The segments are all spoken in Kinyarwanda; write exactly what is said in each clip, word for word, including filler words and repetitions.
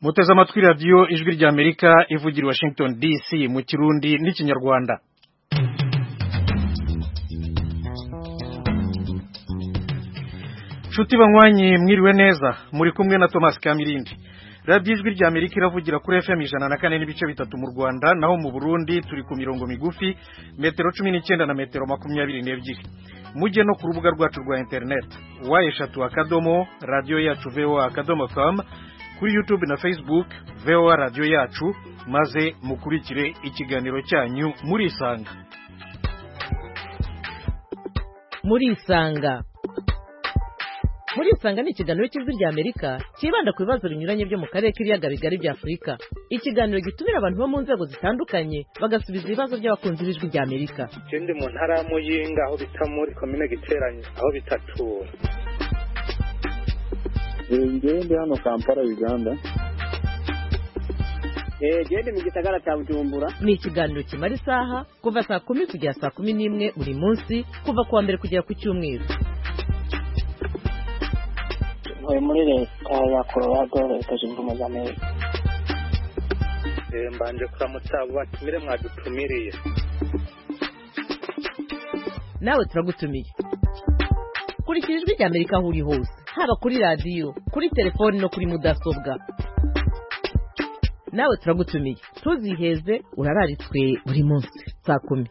muteze amatwi radiyo ijwi ry'Amerika ivugira Washington D C mu Kirundi n'ikinyarwanda. Nshuti banywanyi mwiriwe neza, muri kumwe na Thomas Kamirindi. Radiyo ijwi ry'Amerika iravugira kuri F M ijana na kane n'ibice bitatu mu Rwanda, naho mu Burundi turi ku mirongo migufi metero cumi n'icyenda na metero makumyabiri n'ebyiri. Mujye no ku rubuga rwacu rwa internet wa eshatu akadomo radio yacu V O A akadomo com, kuri YouTube na Facebook V O A radio yacu, maze mukurikire ikiganiro cyanyu muri Isanga. Muri Isanga Muri Isanga ni ikiganiro cy'ijwi ry'Amerika kibanda ku bibazo binyuranye byo mu karere k'ibiyaga bigari bya Afurika. Ikiganiro gitumira abantu bo mu nzego zitandukanye bagasubiza ibibazo by'abakunzi b'ijwi ry'Amerika. Ikindi mu ntara ya Muyinga aho bita muri komine Giteranye aho bitatura. Ngende hano Kampala Uganda. Eh gende mu gisagara cya Bujumbura. Ni ikiganiro kimara isaha kuva saa kumi kugera saa kumi n'imwe buri munsi, kuva kuwa mbere kugera ku cyumweru. Muri leta ya Colorado, leta zunze ubumwe za Amerika. Mbanje kuramutsa batumire mwadutumiriye. Nawe turagutumiye. Kurikira ijwi ry'Amerika aho uri hose, haba kuri radiyo, kuri telefoni no kuri mudasobwa. Nawe turagutumiye, tuziheze urararitswe buri munsi saa kumi.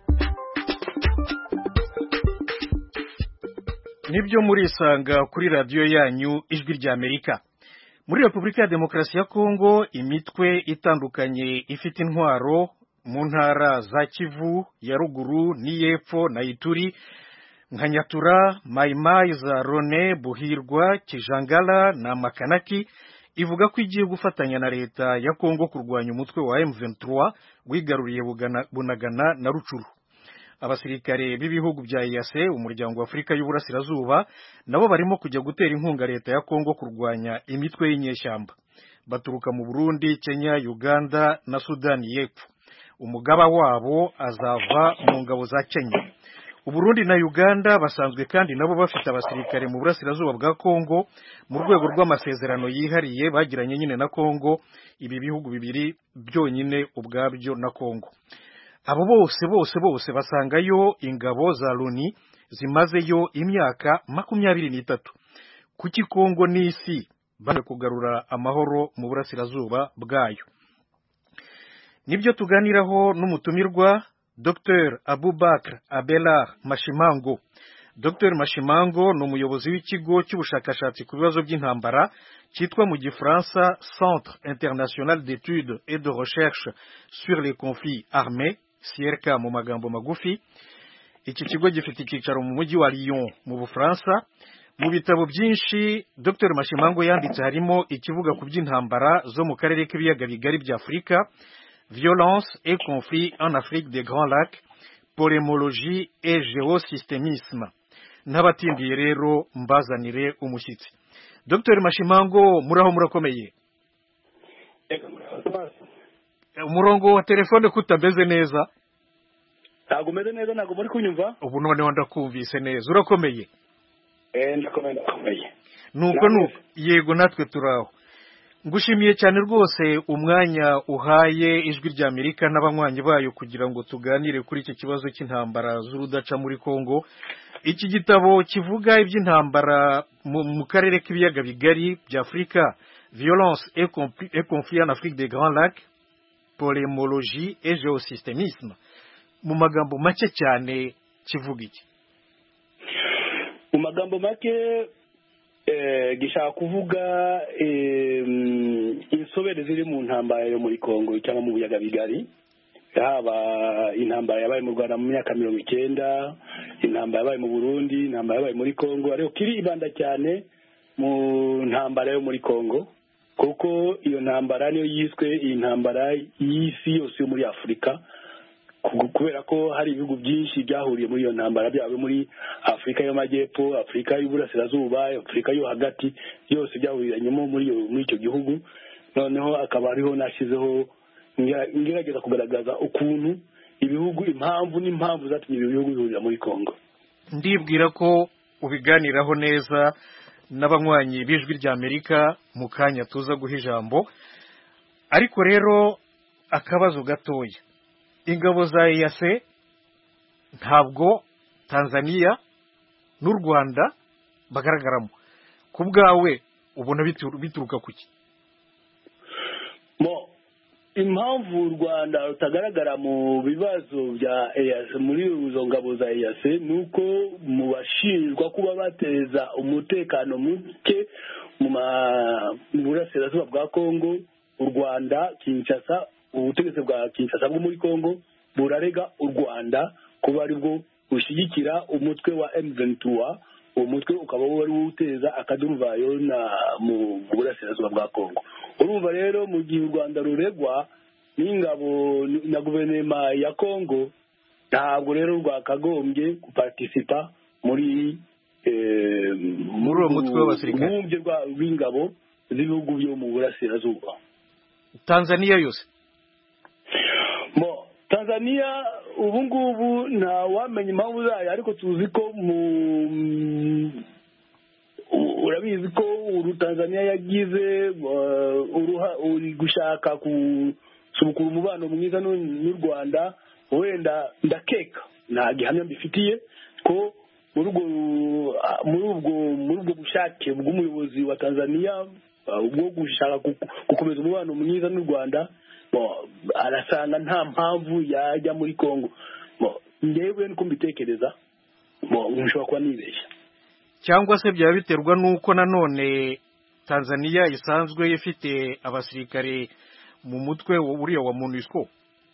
Nibyo muri Isanga kuri radiyo yanyu ijwi ry'Amerika. Muri Repubulika ya Demokarasi ya Kongo, imitwe itandukanye ifite intwaro mu ntara za Kivu ya ruguru n'iyepfo na Ituri nka Nyatura, Maimai za Rone, Buhirwa, Kijangala na Makanaki, ivuga ko igiye gufatanya na leta ya Kongo kurwanya umutwe wa M vingt-trois wigaruriye Bunagana na Rucuru. Abasirikare b'ibihugu bya E A C, umuryango wa Afurika y'Uburasirazuba, nabo barimo kujya gutera inkunga leta ya Kongo kurwanya imitwe y'inyeshyamba. Baturuka mu Burundi, Kenya, Uganda na Sudani y'Epfo. Umugaba wabo azava mu ngabo za Kenya. Uburundi na Uganda basanzwe kandi nabo bafite abasirikare mu burasirazuba bwa Kongo mu rwego rw'amasezerano yihariye bagiranye nyine na Kongo, ibi bihugu bibiri byonyine ubwabyo na Kongo. Abo bose bose bose basangayo ingabo za Loni zimazeyo imyaka makumyabiri n'itatu. Kuki Kongo n'isi bane kugarura amahoro mu burasirazuba bwayo? Nibyo tuganiraho n'umutumirwa Docteur Aboubakar Abelard Mashimango. Docteur Mashimango ni umuyobozi w'ikigo cy'ubushakashatsi ku bibazo by'intambara cyitwa mu Gifaransa Centre International d'Études et de Recherche sur les Conflits Armés, C R K mu magambo magufi. Iki kigo gifite icyicaro mu mujyi wa Lyon mu Bufaransa. Mu bitabo byinshi Docteur Mashimango yanditse harimo ikivuga ku by'intambara zo mu karere k'ibiyaga bigari bya Afurika, Violence et conflit en Afrique des Grands Lacs, Polémologie et Géosystémisme. N'abatindiye rero mbazanire umushyitsi. Docteur Mashimango, muraho murakomeye? Umurongo wa telefone kutameze neza? Ntago meze neza, ntago muri kunyumva? Ubu none wandakumvise neza. Urakomeye? Eh ndakomeye ndakomeye. Nuko nuko yego natwe turaho. Ngushimiye cyane rwose umwanya uhaye ijwi ry'Amerika n'abanywanyi bayo kugira ngo tuganire kuri iki kibazo cy'intambara z'urudaca muri Kongo. Iki gitabo kivuga iby'intambara mu karere k'ibiyaga bigari bya Afurika, Violence et conflit en Afrique des Grands Lacs, Polémologie et Géosystémisme. Mu magambo make cyane kivuga iki? Mu magambo make eh gishaka kuvuga eh insobere ziri mu ntambara yo muri Kongo cyangwa mu biyaga bigari, haba intambara yabaye mu Rwanda mu myaka mirongo icyenda, intambara yabaye mu Burundi, intambara yabaye muri Kongo, ariko kiri ibanda cyane mu ntambara yo muri Kongo, kuko iyo ntambara niyo yiswe intambara y'isi yose yo muri Afurika, kubera ko hari ibihugu byinshi byahuriye muri iyo ntambara, byawe muri Afurika y'Amajyepfo, Afurika y'Uburasirazuba, Afurika yo hagati, yose byahuriranyemo muri muri icyo gihugu. Noneho akaba ariho nashizeho ngerageza kugaragaza ukuntu ibihugu, impamvu n'impamvu zatumye ibihugu bihurira muri Kongo. Ndibwira ko ubiganiraho neza n'abanywanyi b'ijwi ry'Amerika mu kanya tuza guha ijambo. ariko rero akabazo gatoya, ingabo za E A C ntabwo Tanzania n'u Rwanda bagaragaramo, ku bwawe ubona bituruka kuki? mo impamvu u Rwanda rutagaragara mu bibazo bya E A C muri izo ngabo za E A C nuko mu bashinjwa kuba bateza umutekano muke mu burasirazuba bwa Kongo, u Rwanda Kinshasa, ubutegetsi bwa Kinshasa bwo muri Kongo burarega u Rwanda kuba ari bwo bushyigikira umutwe wa M vingt-trois, uwo mutwe ukaba wari uteza akaduruvayo na mu burasirazuba bwa Kongo. Urumva rero mu gihe u Rwanda ruregwa n'ingabo na guverinoma ya Kongo, ntabwo rero rwakagombye guparticipa muri muri uwo mutwe w'abasirikare w'ingabo z'ibihugu byo mu burasirazuba. Tanzania yose mo Tanzania ubu ngubu nta wamenya impamvu zayo, ariko tuzi ko mu urabizi ko uru Tanzania yagize uruha uri gushaka gusubukura umubano mwiza n'u Rwanda. Wenda ndakeka nta gihamya mbifitiye ko muri ubwo muri ubwo muri ubwo bushake bw'umuyobozi wa Tanzania ubwo gushaka gukomeza umubano mwiza n'u Rwanda, arasanga nta mpamvu yajya muri Kongo. Ngewe niko mbitekereza, nshobora kuba nibeshya, cyangwa se byaba biterwa n'uko nanone Tanzania isanzwe ifite abasirikare mu mutwe uriya wa MONUSCO.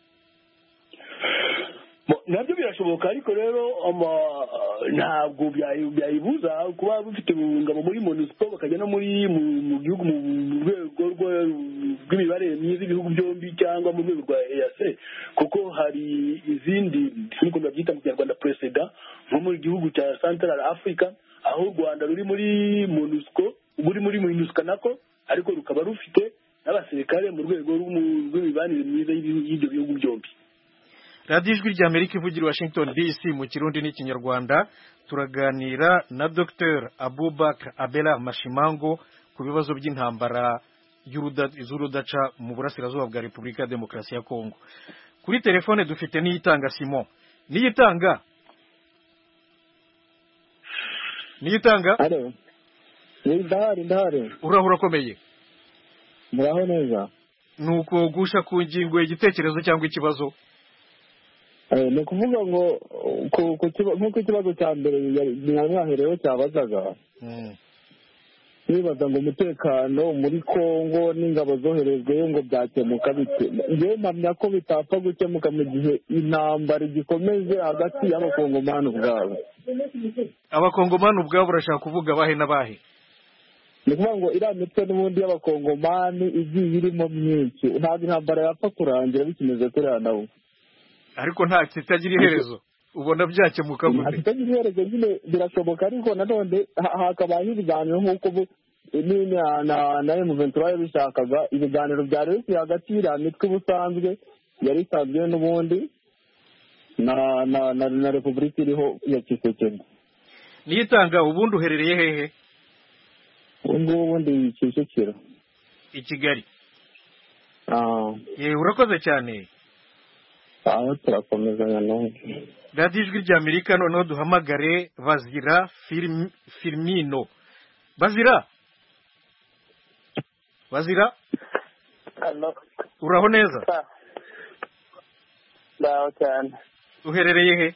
Nabyo birashoboka, ariko rero ntabwo byayibuza kuba bafite ingabo muri MONUSCO bakajya no muri mu gihugu mu rwego rw'imibanire myiza ibihugu byombi cyangwa mu rwego rwa E A C, kuko hari izindi nk'uko babyita mu Kinyarwanda presida nko mu gihugu cya Central Africa, aho u Rwanda ruri muri MONUSCO, ruri muri MONUSCO nako, ariko rukaba rufite n'abasirikare mu rwego rw'imibanire myiza y'ibyo bihugu byombi. radiyo ijwi ry'Amerika ivugira Washington D C mu Kirundi n'Ikinyarwanda. Turaganira na Docteur Abubakar Abela Mashimango ku bibazo by'intambara z'urudaca mu burasirazuba bwa Repubulika ya Demokarasi ya Kongo. Kuri telefone dufite Niyitanga Simon. Niyitanga Niyitanga Halo. Ndahari ndahari. Urahura komeye. Muraho neza. Nuko gusha ku ngingo y'igitekerezo cyangwa ikibazo? Eh ni kuvuga ngo nk'uko ikibazo cya mbere mwaherewe cyabazaga. Mm. Nibaza ngo umutekano muri Kongo n'ingabo zoherejwe ngo byakemuka bite. Ngewe mpamya ko bitapfa gukemuka mu gihe intambara igikomeze hagati y'abakongomani ubwabo. Abakongomani ubwabo urashaka kuvuga bahe n'abahe? Ni kuvuga ngo iriya mitwe n'ubundi y'abakongomani igiye irimo myinshi, ntabwo intambara yapfa kurangira bikimeze kuriya nawe. Ariko nta kitagira iherezo, ubona byakemuka gute? Kitagira iherezo nyine birashoboka, ariko nanone hakabaho ibiganiro nk'uko na na M vingt-trois yabishakaga. Ibiganiro byari biri hagati y'iriya mitwe ubusanzwe yari isanzwe n'ubundi na na na Repubulika iriho ya Tshisekedi. Niyitanga ubundi uherereye hehe? Ubu ubundi Kicukiro, i Kigali. Ah, ye urakoze cyane. aho turakomezanya none. radiyo ijwi ry'Amerika noneho duhamagare Bazira Firmino. Bazira Bazira Halo. Uraho neza? Ndaho cyane. Uherereye he?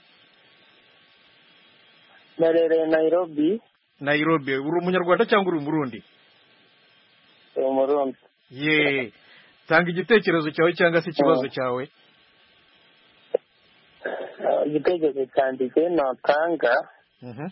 Narereye Nairobi. Nairobi. Uri umunyarwanda cyangwa uri umurundi? Umurundi. Ye, tanga igitekerezo cyawe cyangwa se ikibazo cyawe. Igitekerezo cyanjye natanga. Mhm.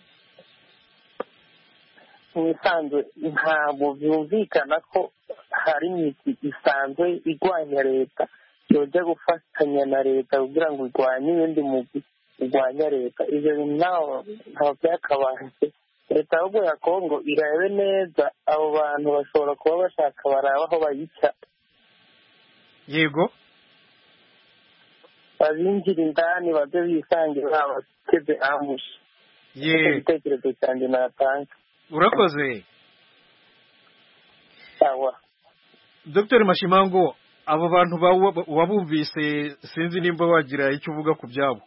Musanzwe ntabwo byumvikana ko hari imiti isanzwe igwanya leta yoja gufatanya na leta kugira ngo igwanye ibindi mu igwanya leta. Ibyo bintu naho ntabwo byakabaye. Leta ahubwo ya Kongo irebe neza abo bantu bashobora kuba bashaka baraba aho bayica. Yego. Babinjira indani baze bisangira abateze amushi. Ye. Igitekerezo cyanjye natanga. Urakoze. Sawa. Docteur Mashimango, abo bantu wabumvise sinzi nimba wagira icyo uvuga ku byabo.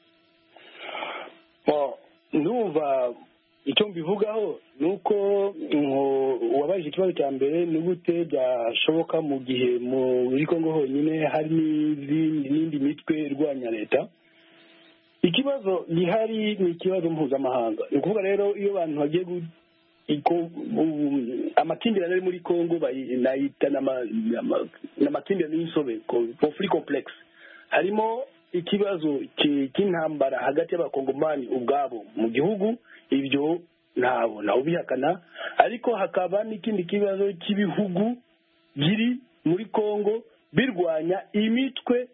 Ndumva icyo mbivugaho ni uko uwabaje ikibazo cya mbere ni gute byashoboka mu gihe muri Kongo honyine hari n'indi mitwe irwanya leta. Ikibazo gihari ni ikibazo mpuzamahanga. Ni ukuvuga rero iyo abantu bagiye amakimbirane ari muri Kongo bayita n'amakimbirane y'insobe, conflict complex. Harimo ikibazo cy'intambara hagati y'abakongomani ubwabo mu gihugu, ibyo ntabwo nawe ubihakana, ariko hakaba n'ikindi kibazo cy'ibihugu biri muri Kongo birwanya imitwe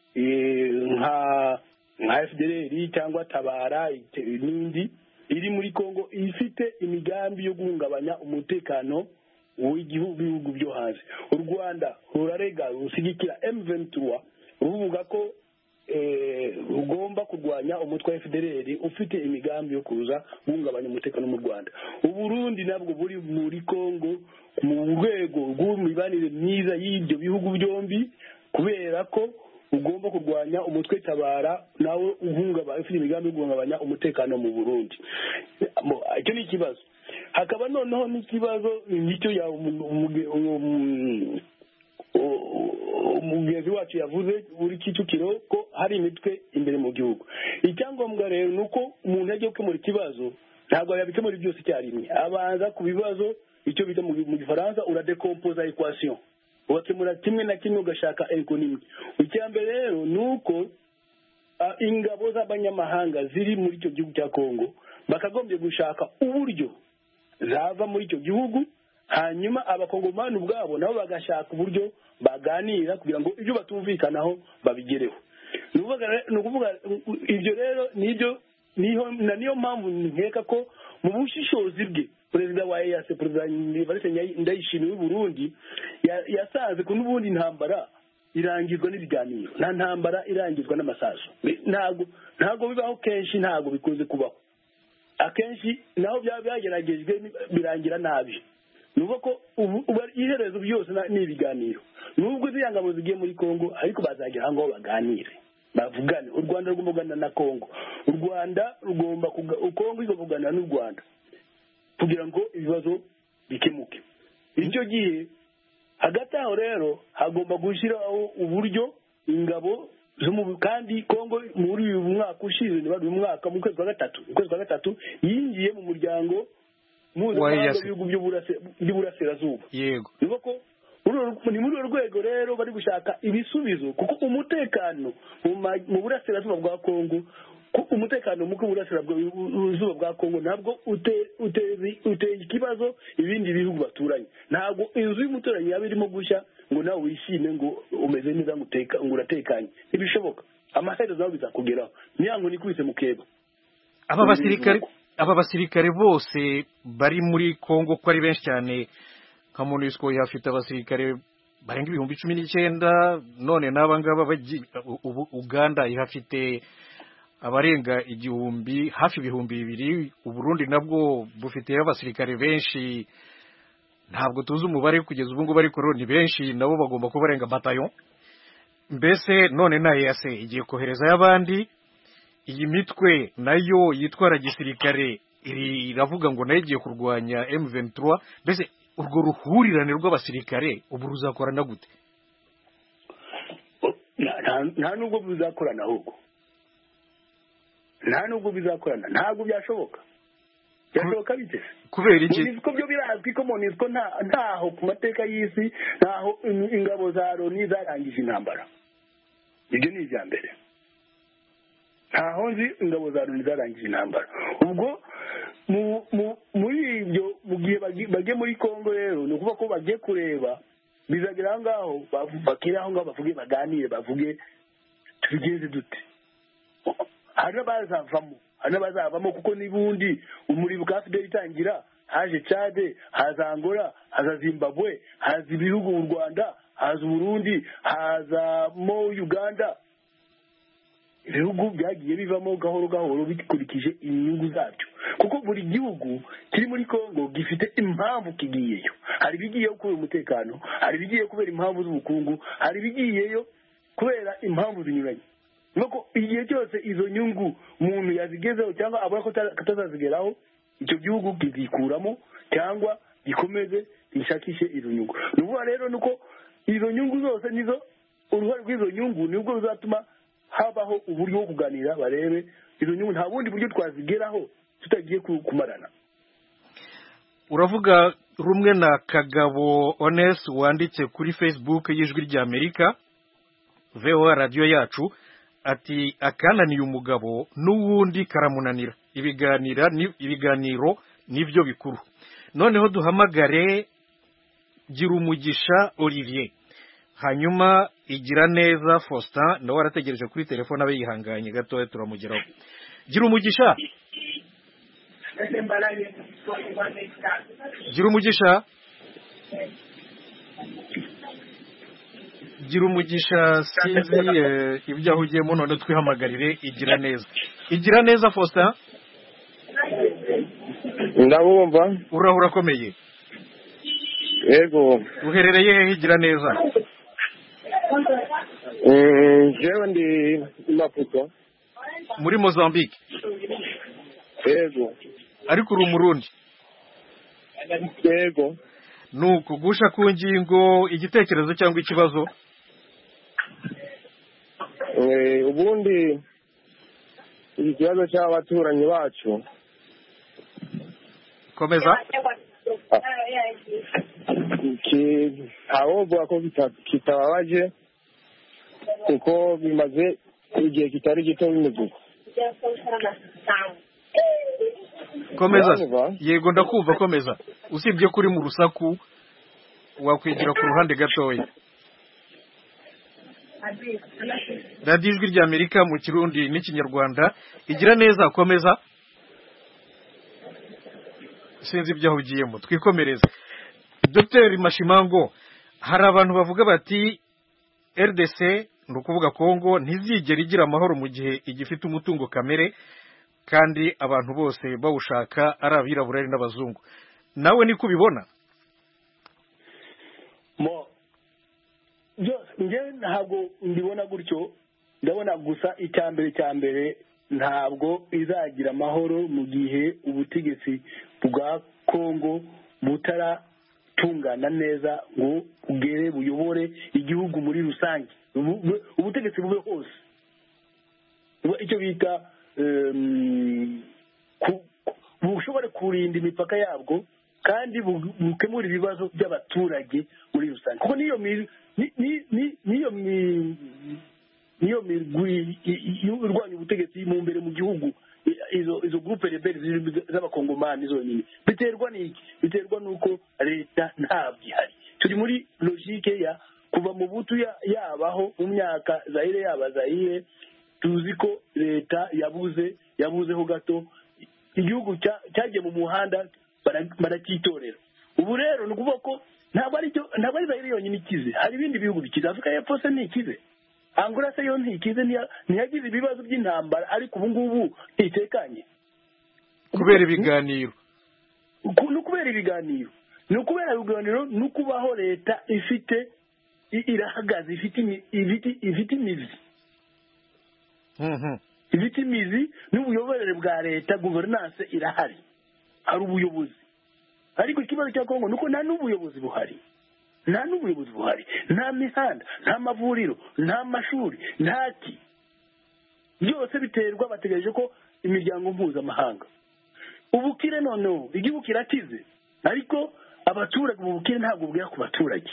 nka nka F D L R cyangwa Tabara n'indi iri muri Kongo ifite imigambi yo guhungabanya umutekano w'igihugu byo hanze. U Rwanda rurarega rushyigikira M vingt-trois ruvuga ko rugomba kurwanya umutwe wa F D L R ufite imigambi yo kuza guhungabanya umutekano mu Rwanda. U Burundi nabwo buri muri Kongo mu rwego rw'imibanire myiza y'ibyo bihugu byombi, kubera ko ugomba kurwanya umutwe Tabara nawe uhungabanya ufite imigambi yo guhungabanya umutekano mu Burundi. Icyo ni ikibazo. Hakaba noneho n'ikibazo nicyo ya umugenzi wacu yavuze buri Kicukiro ko hari imitwe imbere mu gihugu. Icyangombwa rero ni uko umuntu agiye gukemura ikibazo ntabwo yabikemura byose icyarimwe, abanza ku bibazo icyo bita mu gifaransa uradekompoza equation, ugakemura kimwe na kimwe ugashaka economy. Icya mbere rero ni uko ingabo z'abanyamahanga ziri muri icyo gihugu cya Kongo bakagombye gushaka uburyo zava muri icyo gihugu, hanyuma abakongomani ubwabo nabo bagashaka uburyo baganira kugira ngo ibyo batumvikanaho babigereho. Ni ukuvuga ibyo rero nibyo na niyo mpamvu nkeka ko mu bushishozi bwe perezida wa E A C, perezida Ndayishimiye w'u Burundi yasanze ko n'ubundi intambara irangizwa n'ibiganiro, nta ntambara irangizwa n'amasasu. Ntabwo ntabwo bibaho kenshi, ntabwo bikunze kubaho. Akenshi naho byaba byageragejwe birangira nabi. Nuko ko iherezo byose ni ibiganiro. Nubwo ziriya ngabo zigiye muri Kongo ariko bazagera aho baganire bavugane. U Rwanda rugomba kuganira na Kongo, u Rwanda rugomba Kongo igavugana n'u Rwanda kugira ngo ibibazo bikemuke. Icyo gihe hagati aho rero hagomba gushyiraho uburyo ingabo kandi Kongo muri uyu mwaka ushize ni bari mwaka mu kwezi kwa gatatu mu kwezi kwa gatatu yinjiye mu muryango mpuzamahanga w'ibihugu by'uburasirazuba. Yego, nuko ni muri urwo rwego rero bari gushaka ibisubizo, kuko umutekano mu burasirazuba bwa Kongo umutekano muke burasirazuba bwa Kongo ntabwo uteye ikibazo ibindi bihugu baturanye. Ntabwo inzu y'umuturanyi yaba irimo gushya ngo nawe wishime ngo umeze neza ngo uratekanye, ntibishoboka. Amaherezo nawe bizakugeraho, niyango nikubise mukeba. Aba basirikare aba basirikare bose bari muri Kongo ko ari benshi cyane, nka MONUSCO yafite abasirikare barenga ibihumbi cumi n'icyenda, none n'aba ngaba Uganda ihafite abarenga igihumbi, hafi ibihumbi bibiri. U Burundi nabwo bufite abasirikare benshi, ntabwo tuzi umubare kugeza ubu ngubu, ariko ni benshi, nabo bagomba kuba barenga batayo. Mbese none na E A C igiye kohereza y'abandi. Iyi mitwe nayo yitwara gisirikare iravuga ngo nayo igiye kurwanya M vingt-trois. Mbese urwo ruhurirane rw'abasirikare ubu ruzakorana gute? Nta nubwo bizakorana, ahubwo nta nubwo bizakorana, ntabwo byashoboka. Byashoboka bite? Kubera iki? MONUSCO byo birazwi ko MONUSCO ntaho ku mateka y'isi ntaho ingabo za Loni zarangije intambara. Ibyo ni ibya mbere. Ntaho nzi ingabo za Loni zarangije intambara. Ubwo muri ibyo mu gihe bagiye muri Kongo rero ni ukuvuga ko bagiye kureba bizagira aho ngaho bakira aho ngaho bavuge baganire bavuge tubigenze dute. Hari n'abazavamo hari n'abazavamo kuko n'ubundi umuriro bwa F D L itangira haje Chad, haza Angola, haza Zimbabwe, haza ibihugu u Rwanda, haza Burundi, hazamo Uganda. Ibihugu byagiye bivamo gahoro gahoro bikurikije inyungu zabyo, kuko buri gihugu kiri muri Kongo gifite impamvu kigiyeyo. Hari ibigiyeyo kubera umutekano, hari ibigiyeyo kubera impamvu z'ubukungu, hari ibigiyeyo kubera impamvu zinyuranye. Nuko igihe cyose izo nyungu umuntu yazigezeho cyangwa abura ko atazazigeraho, icyo gihugu kizikuramo cyangwa gikomeze gishakishe izo nyungu. Nuvuga rero nuko izo nyungu zose nizo, uruhare rw'izo nyungu nibwo ruzatuma habaho uburyo bwo kuganira barebe izo nyungu nta bundi buryo twazigeraho tutagiye kumarana. Uravuga rumwe na Kagabo Ones wanditse kuri Facebook y'Ijwi ry'Amerika V O A radio yacu ati akananiye umugabo n'uwundi karamunanira ibiganira ni ibiganiro nivyo bikuru. Noneho duhamagare Girumugisha Olivier, hanyuma Igira neza Faustin nawe arategereje kuri telefone abe yihanganye gatoya turamugeraho. Girumugisha Girumugisha Girumugisha sinzi ibyo ahugiyemo none twihamagarire Igira neza. Igira neza Faustin ndabumva. Urahura komeye. Yego. Uherereye hehe Igira neza? Eh, jewe ndi Maputo. Muri Mozambique. Yego. Ariko uri Umurundi. Yego. Nuko gusha ku ngingo igitekerezo cyangwa ikibazo? Eh, ubundi ikibazo cy'abaturanyi bacu. Komeza. Ki ahubwo ko kitababaje kuko bimaze igihe kitari gito bimuvuga. Komeza. Yego ndakumva komeza. Usibye kuri mu rusaku wakwigira ku ruhande gatoya. Radio Ijwi ry'Amerika mu Kirundi n'Ikinyarwanda. Igira neza komeza. Sinzi ibyo ahugiyemo twikomereza. Docteur Mashimango, hari abantu bavuga bati R D C nukuvuga Kongo ntizigera igira amahoro mu gihe igifite umutungo kamere kandi abantu bose bawushaka ari abirabura n'abazungu. Nawe niko ubibona? Mo jo nge ntabwo ndibona gutyo, ndabona gusa icyambere cyambere ntabwo izagira amahoro mu gihe ubutegetsi bwa Kongo butara tungana neza ngo ugere buyobore igihugu muri rusange, ubutegetsi bube hose icyo bita bushobore kurinda imipaka yabwo kandi bukemura ibibazo by'abaturage muri rusange. Kuko niyo niyo niyo mirwi irwanya ubutegetsi mu mbere mu gihugu, izo izo groupe rebelle z'abakongomani zonyine biterwa n'iki? Biterwa nuko leta ntabwo ihari. Turi muri logique ya kuva mu butu yabaho mu myaka Zaire yaba Zaire, tuzi ko leta yabuze yabuzeho gato, igihugu cyagiye mu muhanda barakitorera. Ubu rero ni ukuvuga ko ntabwo ari cyo ntabwo ari Zaire yonyine ikize, hari ibindi bihugu bikize. Afrika y'Epfo se ntikize, Angola se yo ntikize, ntiyagize ibibazo by'intambara ariko ubu ngubu ntitekanye kubera ibiganiro. Ni ukubera ibiganiro ni ukubera ibiganiro ni ukubaho leta ifite irahagaze, ifite ifite imizi ifite imizi n'ubuyoborere bwa leta, guverinance irahari, hari ubuyobozi. Ariko ikibazo cya Kongo nuko nta n'ubuyobozi buhari, nta n'ubuyobozi buhari, nta mihanda, nta mavuriro, nta mashuri, nta ki. Byose biterwa bategereje ko imiryango mpuzamahanga. Ubukire noneho igihugu kirakize ariko abaturage mu bukire ntabwo bwera ku baturage.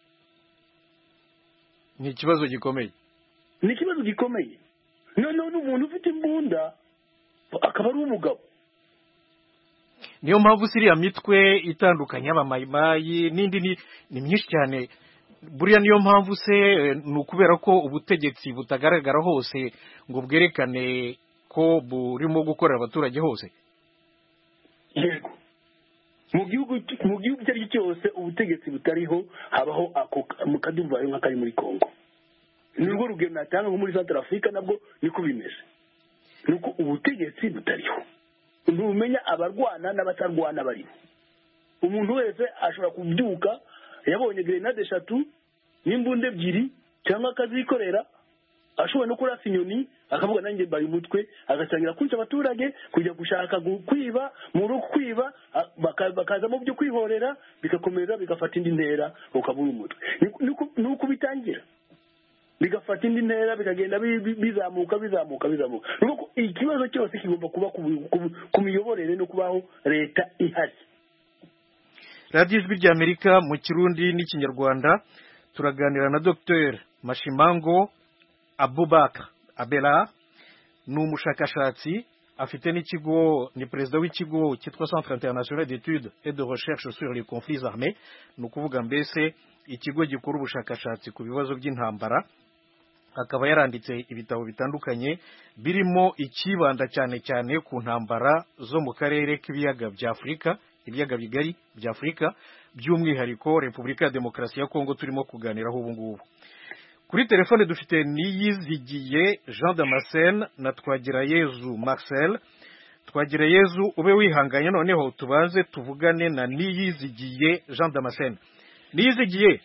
Ni ikibazo gikomeye, ni ikibazo gikomeye. Noneho n'umuntu ufite imbunda akaba ari umugabo. Niyo mpamvu siriya mitwe itandukanye y'abamayimayi n'indi ni ni myinshi cyane. Buriya niyo mpamvu se ni ukubera ko ubutegetsi butagaragara hose ngo bwerekane ko burimo gukorera abaturage hose. Yego, mu gihugu mu gihugu icyo ari cyo cyose ubutegetsi butariho habaho ako mu kadumvayo nk'akari muri Kongo. Nubwo rugero natanga nko muri Central Africa nabwo niko bimeze, nuko ubutegetsi butariho ntumenya abarwana n'abatarwana barimo. Umuntu wese ashobora kubyuka yabonye grenade eshatu n'imbunda ebyiri cyangwa akazikorera, ashobora no kurasa inyoni akavuga nanjye bari umutwe, agatangira kwica abaturage, kujya gushaka kwiba mu rugo, kwiba bakaza mu byo kwihorera, bigakomeza bigafata indi ntera ukabura umutwe. Nuko bitangira bigafata indi ntera bikagenda bizamuka bizamuka bizamuka. Nuko ikibazo cyose kigomba kuba ku miyoborere no kubaho leta ihari. radiyo ijwi ry'Amerika mu Kirundi n'Ikinyarwanda turaganira na Docteur Mashimango Abubakar Abela, ni umushakashatsi afite n'ikigo, ni perezida w'ikigo cyitwa Centre International d'Etudes et de Recherche sur les Conflits Armés, ni ukuvuga mbese ikigo gikora ubushakashatsi ku bibazo by'intambara. Akaba yaranditse ibitabo bitandukanye birimo ikibanda cyane cyane ku ntambara zo mu karere k'ibiyaga bya Afurika, ibiyaga bigari bya Afurika, by'umwihariko Repubulika ya Demokarasi ya Kongo turimo kuganiraho ubu ngubu. Kuri telefone dufite Niyizigiye Jean Damascene na Twagirayezu Marcel. Twagirayezu ube wihanganye noneho tubanze tuvugane na Niyizigiye Jean Damascene. Niyizigiye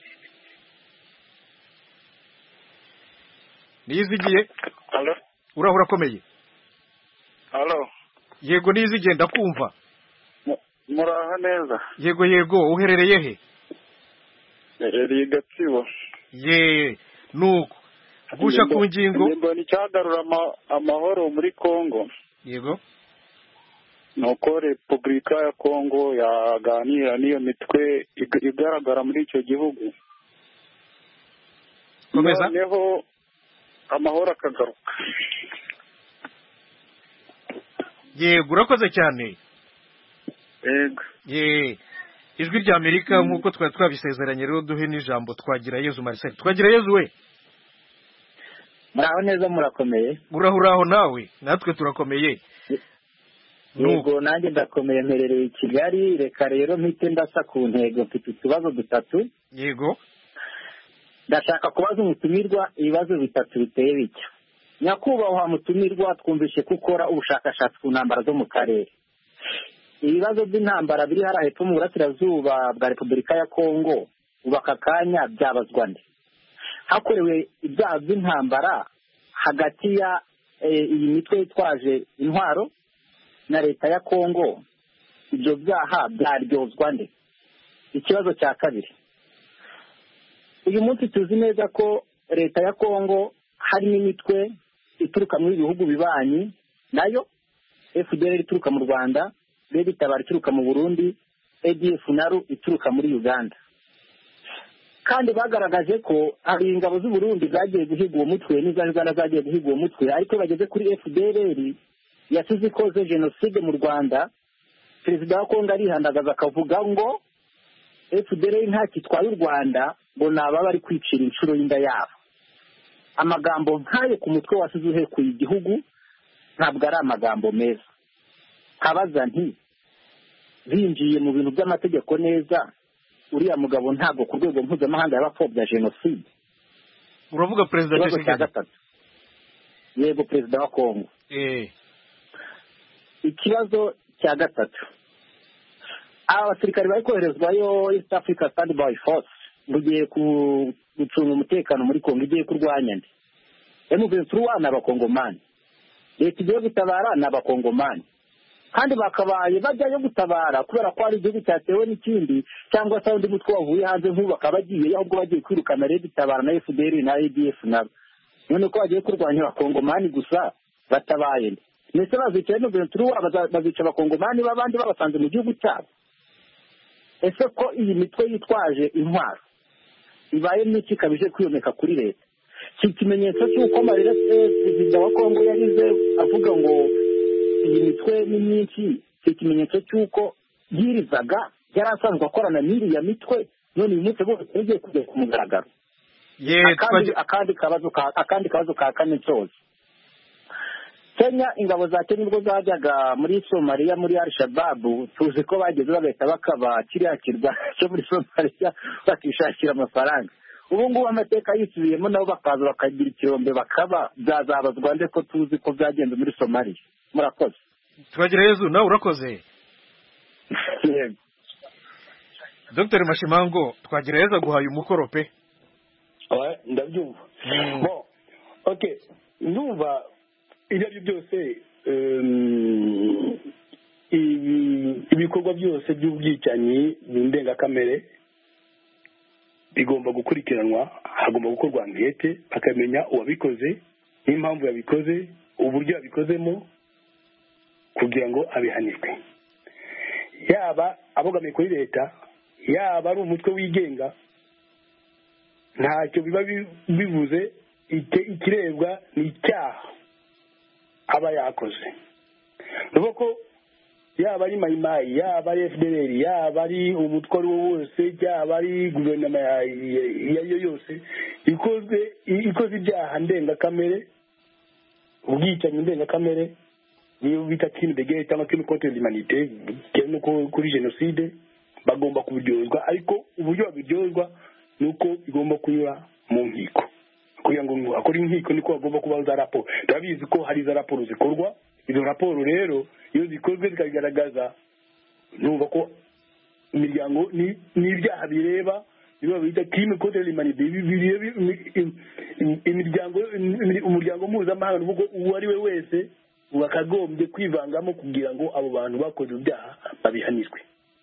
Niyizigiye Allo Uraho urakomeye? Allo Yego Niyizigiye ndakumva. Muraho neza? Yego yego, uherereye he? Herereye Gatsibo. Ye nuko gusha ku ngingo mbona icyagarura amahoro muri Kongo. Yego. Nuko Repubulika ya Kongo yaganira n'iyo mitwe igaragara muri icyo gihugu. Komeza. Noneho amahoro akagaruka. Yego urakoze cyane. Yego. Ye ijwi ry'Amerika nk'uko twari twabisezeranye rero duhe n'ijambo Twagirayezu Marcel. Twagirayezu we muraho neza murakomeye? Urahuraho nawe natwe turakomeye. Yego nanjye ndakomeye mperereye i Kigali. Reka rero mpite ndasa ku ntego, mfite utubazo dutatu. Yego. Ndashaka kubaza umutumirwa ibibazo bitatu biteye bityo. Nyakubahwa mutumirwa, twumvishe ko ukora ubushakashatsi ku ntambara zo mu karere. Ibibazo by'intambara biri hariya hepfo mu burasirazuba bwa Repubulika ya Kongo ubu aka kanya byabazwa nde? Hakorewe ibyaha by'intambara hagati ya iyi mitwe yitwaje intwaro na leta ya Kongo, ibyo byaha byaryozwa nde? Ikibazo cya kabiri, uyu munsi tuzi neza ko leta ya Kongo harimo imitwe ituruka mu bihugu bibanyi nayo, F D L R ituruka mu Rwanda, Red Tabara ituruka mu Burundi, A D F naru ituruka muri Uganda. Kandi bagaragaje ko hari ingabo z'u Burundi zagiye guhiga uwo mutwe n'iza Uganda zagiye guhiga uwo mutwe, ariko bageze kuri F D L R yasize ikoze jenoside mu Rwanda. Perezida wa Kongo arihandagaza akavuga ngo F D L R nta kitwaye u Rwanda, ngo naba bari kwicira inshuro y'inda yabo. Amagambo nk'ayo ku mutwe wasize uhekuye igihugu ntabwo ari amagambo meza. Kabaza nti binjiye mu bintu by'amategeko neza, uriya mugabo ntabwo ku rwego mpuzamahanga yabapfobya jenoside. Uravuga perezida Tshisekedi? Yego, perezida wa Kongo. Eh. Ikibazo cya gatatu, abasirikari bari koherezwayo East Africa Standby Force bugiye gucunga umutekano muri Kongo, igiye kurwanya nde? M vingt-trois n'abakongomani, leta igiye gutabara n'abakongomani, kandi bakabaye bajyayo gutabara kubera ko hari igihugu cyatewe n'ikindi, cyangwa se undi mutwe wavuye hanze nk'ubu bakaba bagiye ahubwo bagiye kwirukana Red Tabara na F D L R na A D F nabo. None ko bagiye kurwanya abakongomani gusa batabaye nde? Ndetse bazica M vingt-trois bazica abakongomani b'abandi babasanze mu gihugu cyabo. Ese ko iyi mitwe yitwaje intwaro ibaye n'iki kabije kwiyomeka kuri leta? Iki kimenyetso cy'uko Marira perezida wa Kongo yarize avuga ngo iyi mitwe ni myinshi, iki kimenyetso cy'uko yirizaga yari asanzwe akorana n'iriya mitwe, none uyu munsi bose yagiye kujya ku mugaragaro. Akandi kabazo akandi kabazo ka kane cyose, Kenya, ingabo za Kenya ubwo zajyaga muri Somalia muri Al-Shabaab, tuzi ko bageze bagahita bakaba kiriya kirwa cyo muri Somalia bakishakira amafaranga. Ubu ngubu amateka yisubiyemo nabo bakaza bakagira ikirombe bakaba, byazabazwa nde ko tuzi ko byagenze muri Somalia? Murakoze. Twagirayezu nawe urakoze. yego Dr Mashimango Twagirayezu aguhaye umukoro pe. Ouais, ndabyumva. Bon, okay, ndumva ibyo byose um, ibikorwa byose by'ubwicanyi n'indengakamere bigomba gukurikiranwa, hagomba gukorwa ankete bakamenya uwabikoze n'impamvu yabikoze, uburyo yabikozemo kugira ngo abihanirwe, yaba abogamiye kuri leta, yaba ari umutwe wigenga, ntacyo biba bivuze. Ikirebwa ni icyaha aba yakoze. Nuko ko yaba ari mayimayi, yaba ari F D L R, yaba ari umutwe wose, yaba ari guverinoma yayo yose ikozwe ikoze ibyaha ndengakamere, ubwicanyi ndengakamere, niyo bita crime de guerre cyangwa crime contre l'humanité, nuko kuri genocide bagomba kubiryozwa, ariko uburyo babiryozwa nuko bigomba kunyura mu nkiko. Kugira ngo akora inkiko niko bagomba kuba za raporo. Turabizi ko hari za raporo zikorwa, izo raporo rero iyo zikozwe zikagaragaza numva ko imiryango n'ibyaha bireba niba bita crime contre l'humanité, imiryango umuryango mpuzamahanga nuko uwo ari we wese wakagombye kwivangamo kugira ngo abo bantu bakoze ibyaha babihanirwe.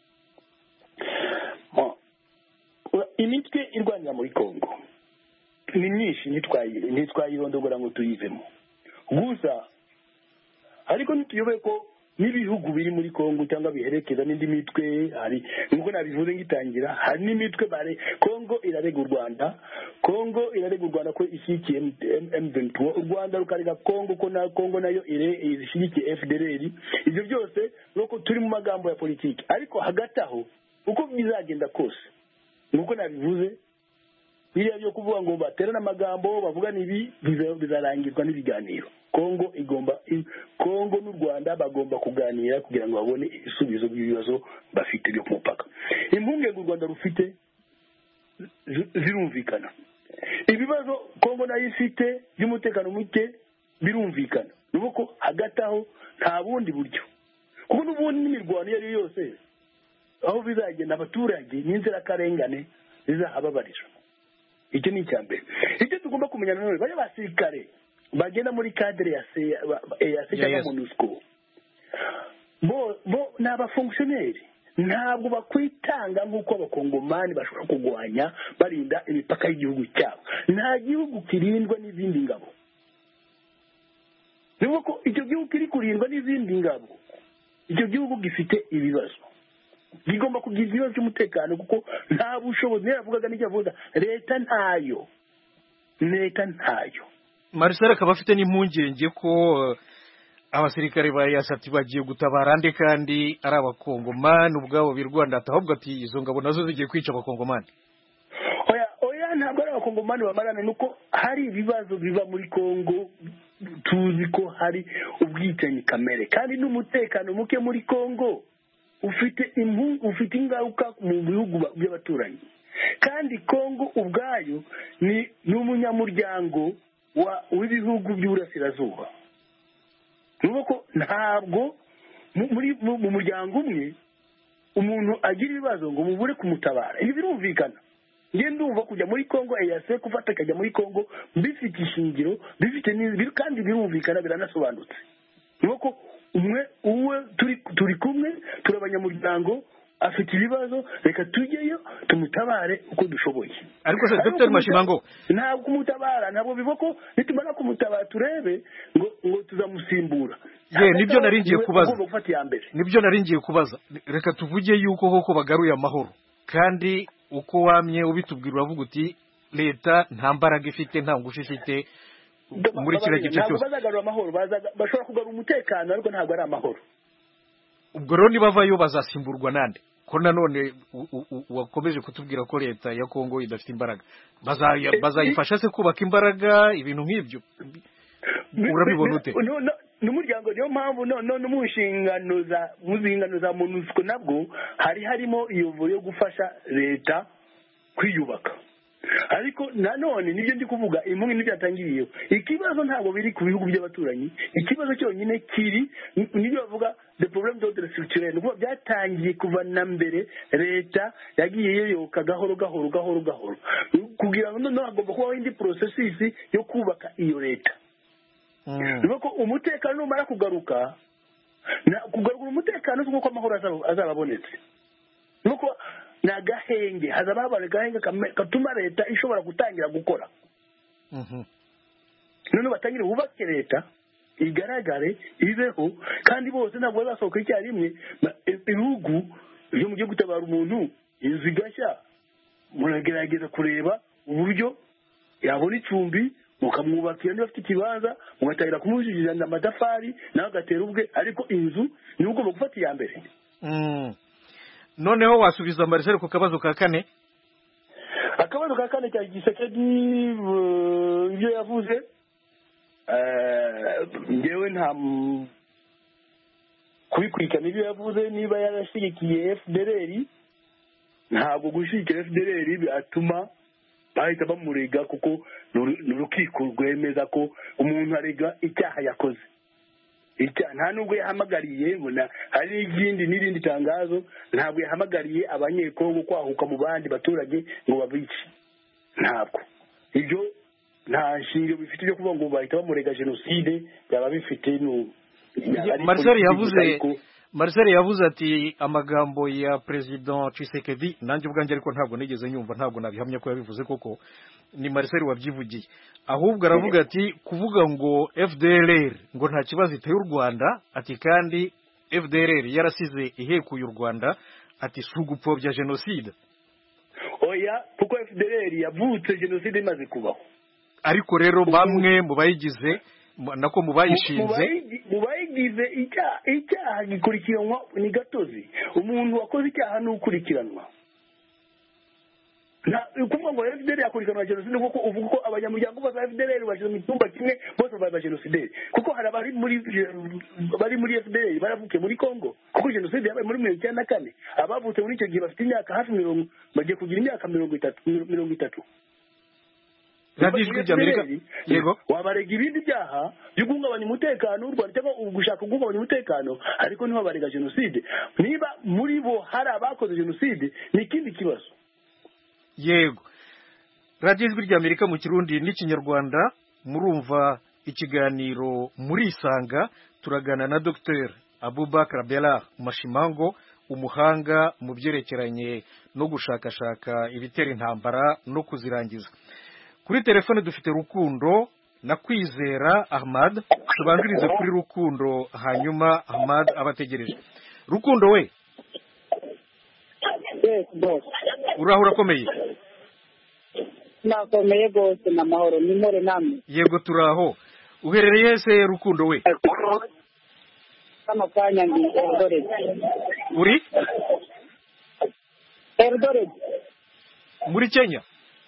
Imitwe irwanira muri Kongo ni myinshi, ntitwayirondogora ngo tuyivemo gusa, ariko ntituyobe ko n'ibihugu biri muri Kongo cyangwa biherekeza n'indi mitwe. Hari nkuko nabivuze ngitangira, hari n'imitwe bare Kongo irarega u Rwanda, Kongo irarega u Rwanda ko ishyigikiye M vingt-trois, u Rwanda rukarega Kongo ko na Kongo nayo ishyigikiye F D L R. Ibyo byose nuko turi mu magambo ya politiki, ariko hagati aho uko bizagenda kose nkuko nabivuze, biriya byo kuvuga ngo baterana amagambo bavugana ibi bizarangirwa n'ibiganiro. Kongo igomba Kongo n'u Rwanda bagomba kuganira kugira ngo babone ibisubizo by'ibibazo bafite byo ku mupaka. Impungenge u Rwanda rufite zirumvikana, ibibazo Kongo nayo ifite by'umutekano muke birumvikana, nuko hagati aho nta bundi buryo, kuko n'ubundi n'imirwano iyo ari yo yose aho bizagenda abaturage n'inzirakarengane zizahababarira. Icyo ni icya mbere. Icyo tugomba kumenya nanone, bari basirikare bagenda muri cadre ya ya cyangwa MONUSCO bo bo ni abafonctionnaire, ntabwo bakwitanga nk'uko abakongomani bashobora kurwanya barinda imipaka y'igihugu cyabo. Nta gihugu kirindwa n'izindi ngabo, nuko icyo gihugu kiri kurindwa n'izindi ngabo, icyo gihugu gifite ibibazo, bigomba kugira ibibazo by'umutekano, kuko nta bushobozi. Naravugaga n'icyo avuga, leta ntayo, leta ntayo. Marcel akaba afite n'impungenge ko abasirikare ba yasati bagiye gutabara nde kandi ari abakongomani ubwabo birwanda, ahubwo ati izo ngabo nazo zigiye kwica abakongomani. Oya oya, ntabwo ari abakongomani bamarana, nuko hari ibibazo biva muri Kongo. Tuzi ko hari ubwicanyi kamere kandi n'umutekano muke muri Kongo ufite impu ufite ingaruka mu bihugu by'abaturanyi, kandi Kongo ubwayo ni n'umunyamuryango wa w'ibihugu by'Uburasirazuba. Nuko ntabwo muri mu muryango umwe umuntu agira ibibazo ngo mubure kumutabara. Ibi birumvikana. Nge ndumva kujya muri Kongo eyase kufata kajya muri Kongo bifite ishingiro, bifite n'ibiri kandi birumvikana biranasobanutse. Nuko umwe uwe turi turi kumwe turabanyamuryango afite ibibazo, reka tujyeyo tumutabare uko dushoboye. Ariko se Dr Mashimango ntabwo kumutabara, ntabwo bivoko nitumara kumutabara turebe ngo ngo tuzamusimbura. Ye nibyo naringiye kubaza, nibyo naringiye kubaza reka tuvuge yuko koko bagaruye amahoro, kandi uko wamye ubitubwira uravuga uti leta nta mbaraga ifite, nta ngufu ifite muri kiriya gice cyose. Bazagarura amahoro, bashobora kugarura umutekano, ariko ntabwo ari amahoro. Ubwo rero nibavayo bazasimburwa nande? Ko nanone wakomeje kutubwira ko leta ya Kongo idafite imbaraga, bazayifasha se kubaka imbaraga, ibintu nk'ibyo urabibona ute? N'umuryango niyo mpamvu no mu nshingano za mu nshingano za MONUSCO nabwo hari harimo iyo yo gufasha leta kwiyubaka. ariko nanone nibyo ndi kuvuga impunzi ntibyatangiriyeho. Ikibazo ntabwo biri ku bihugu by'abaturanyi, ikibazo cyonyine kiri nibyo bavuga the problem d'ordre structurel, nuko byatangiye kuva na mbere leta yagiye yeyoka gahoro gahoro gahoro gahoro kugira ngo noneho hagomba kubaho indi processes yo kubaka iyo leta. nuko umutekano numara kugaruka na kugarura umutekano nuko amahoro azababonetse, nuko na gahenge hazaba habare gahenge katuma leta ishobora gutangira gukora. mhm none batangire bubake leta igaragare ibeho kandi bose ntabwo basohoka icyarimwe. Ibihugu byo mu gihe gutabara umuntu inzu igashya muragerageza kureba uburyo yabona icumbi mukamwubakira niba afite ikibanza mugatangira kumujijana amatafari nawe agatera ubwe, ariko inzu ni ugomba gufata iya mbere. mm. Noneho wasubiza Marcel ku kabazo ka kane. Akabazo ka kane cya Gisekedi ibyo yavuze eh ngewe nta kubikurikirana ibyo yavuze, niba yarashyigikiye F D L R ntabwo gushyigikira F D L R byatuma bahita bamurega, kuko n'urukiko rwemeza ko umuntu arega icyaha yakoze. Icya nta nubwo yahamagariye mbona hari ikindi n'irindi tangazo, ntabwo yahamagariye abanyekongo kwahuka mu bandi baturage ngo babice. Ntabwo ibyo nta shingiro bifite byo kuvuga ngo bahita bamurega genocide, byaba bifite no. Marcel yavuze Marcel yavuze ati amagambo ya President Tshisekedi nanjye ubwanjye ariko ntabwo nigeze nyumva, ntabwo nabihamya ko yabivuze koko, ni Marcel wabyivugiye. Ahubwo aravuga ati kuvuga ngo F D L R ngo nta kibazo iteye u Rwanda, ati kandi F D L R yarasize ihekuye u Rwanda, ati sugupfobya genocide. Oya, kuko F D L R yavutse genocide imaze kubaho. Ariko rero bamwe mu bayigize nako mu bayishinze mu bayigize icyaha icyaha gikurikiranwa ni gatozi. Umuntu wakoze icyaha n'ukurikiranwa na kuvuga ngo F D L R yakurikiranwa genocide, kuko uvuga ko abanyamuryango ba F D L R bashize mu cyumba kimwe bose baba genocide, kuko hari abari muri bari muri F D L R baravuke muri Congo, kuko genocide yabaye muri mirongo icyenda na kane. Abavutse muri icyo gihe bafite imyaka hafi mirongo bagiye kugira imyaka mirongo itatu mirongo itatu. Radijwe ry'Amerika yego wabarega ibindi byaha byo guhungabanya umutekano w'u Rwanda cyangwa ugushaka guhungabanya umutekano, ariko niho barega genocide. Niba muri bo hari abakoze genocide ni ikindi kibazo. Yego, Radijwe ry'Amerika mu Kirundi n'Ikinyarwanda, murumva ikiganiro muri Isanga, turagana na Docteur Abubakar Bella Mashimango, umuhanga mu byerekeranye no gushakashaka ibitera intambara no kuzirangiza. Kuri telefone dufite Rukundo na Kwizera Ahmad, tubanzirize kuri Rukundo hanyuma Ahmad abategereje. Rukundo we. Yes, boss. Uraho urakomeye? Nakomeye gose na mahoro ni more namwe. Yego turaho. Uherereye se Rukundo we? Kama kanya ndi Eldoret. Uri? Eldoret. Muri Kenya?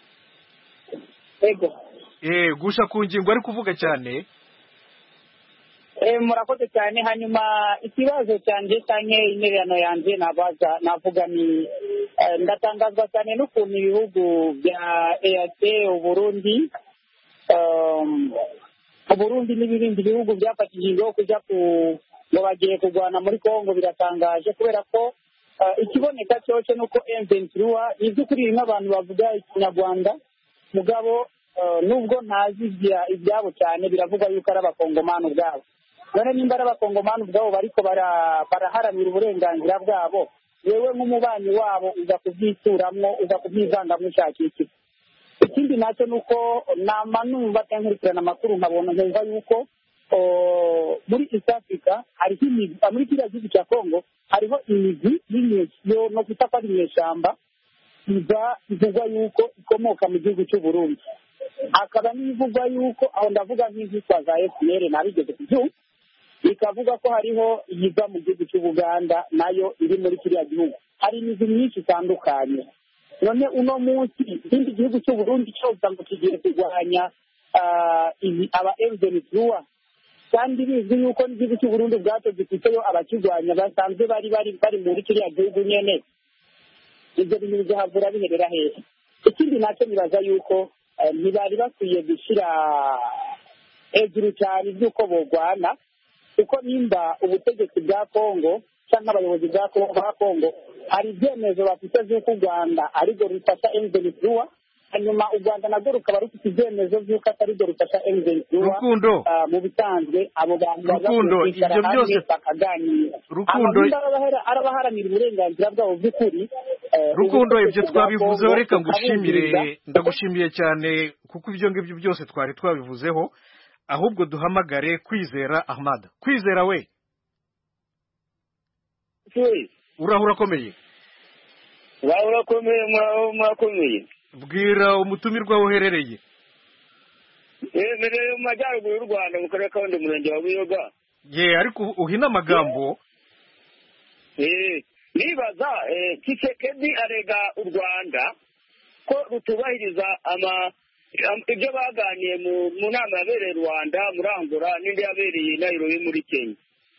Ego. Eh, gusha ku ngingo ari kuvuga cyane. Eh, murakoze cyane. Hanyuma ikibazo cyanje cyane intererano yanje nabaza navuga ni eh, ndatangazwa cyane n'ukuntu ibihugu bya E A C u Burundi um, u Burundi n'ibindi bihugu byafatije ingo kujya ku ngo bagiye kurwana muri Kongo, biratangaje kubera ko uh, ikiboneka cyose nuko M vingt-trois ibyukuri nk'abantu bavuga ikinyarwanda mugabo uh, nubwo ntazi ibyabo cyane biravuga yuko ari abakongomani ubwabo. None nimba ari abakongomani ubwabo bariko baraharanira uburenganzira bwabo, wewe nk'umubanyi wabo uza kubyituramwo uza kubyivangamo ushakira iki. Ikindi nacyo nuko nama numva nkurikirana amakuru nkabona nkumva yuko muri East Africa hariho imigwi muri kiriya gihugu cya Congo hariho imigwi y'inyesyo no gutapa inyeshyamba iva ivugwa yuko ikomoka mu gihugu cy'u Burundi, akaba n'ivugwa yuko aho ndavuga nk'izitwa za F N L nabigeze kubyumva, ikavuga ko hariho iyiva mu gihugu cy'u Buganda nayo iri muri kiriya gihugu. Hari imigwi myinshi itandukanye. None uno munsi ikindi gihugu cy'u Burundi cyose ngo kigiye kurwanya aba M vingt-trois, kandi bizwi yuko n'igihugu cy'u Burundi ubwato gifiteyo abakirwanya basanzwe bari bari bari muri kiriya gihugu nyene. Ibyo bintu bizahavura biherera hehe? ikindi nacyo nibaza yuko ntibari bakwiye gushyira hejuru cyane iby'uko borwana, kuko nimba ubutegetsi bwa kongo cyangwa abayobozi ba kongo hari ibyemezo bafite by'uko u rwanda arirwo rufasha emuventiruwa, hanyuma u rwanda narwo rukaba rufite ibyemezo by'uko atari rwo rufasha emuventiruwa. mu bisanzwe abo bantu Rukundo, kwicara ibyo byose hamwe bakaganira. Rukundo, Abahera- arabaharanira uburenganzira bwabo by'ukuri. eh, Rukundo, ibyo ubutegetsi bwa twabivuzeho, Kongo reka ngushimire, bukabumviriza. ndagushimiye cyane kuko ibyo ngibyo byose twari twabivuzeho, ahubwo duhamagare Kwizera Ahmad. Kwizera we, uraho urakomeye? Uraho urakomeye, muraho murakomeye. Bwira umutumirwa aho uherereye. Emereye mu majyaruguru y'u Rwanda mu karere ka Huye, umurenge wa Buyoga. Ye, ariko uhina amagambo. Eh, nibaza eh, Tshisekedi arega u Rwanda ko rutubahiriza ama am- ibyo baganiye mu mu nama yabereye i Rwanda, muri Angola n'indi yabereye i Nairobi muri Kenya.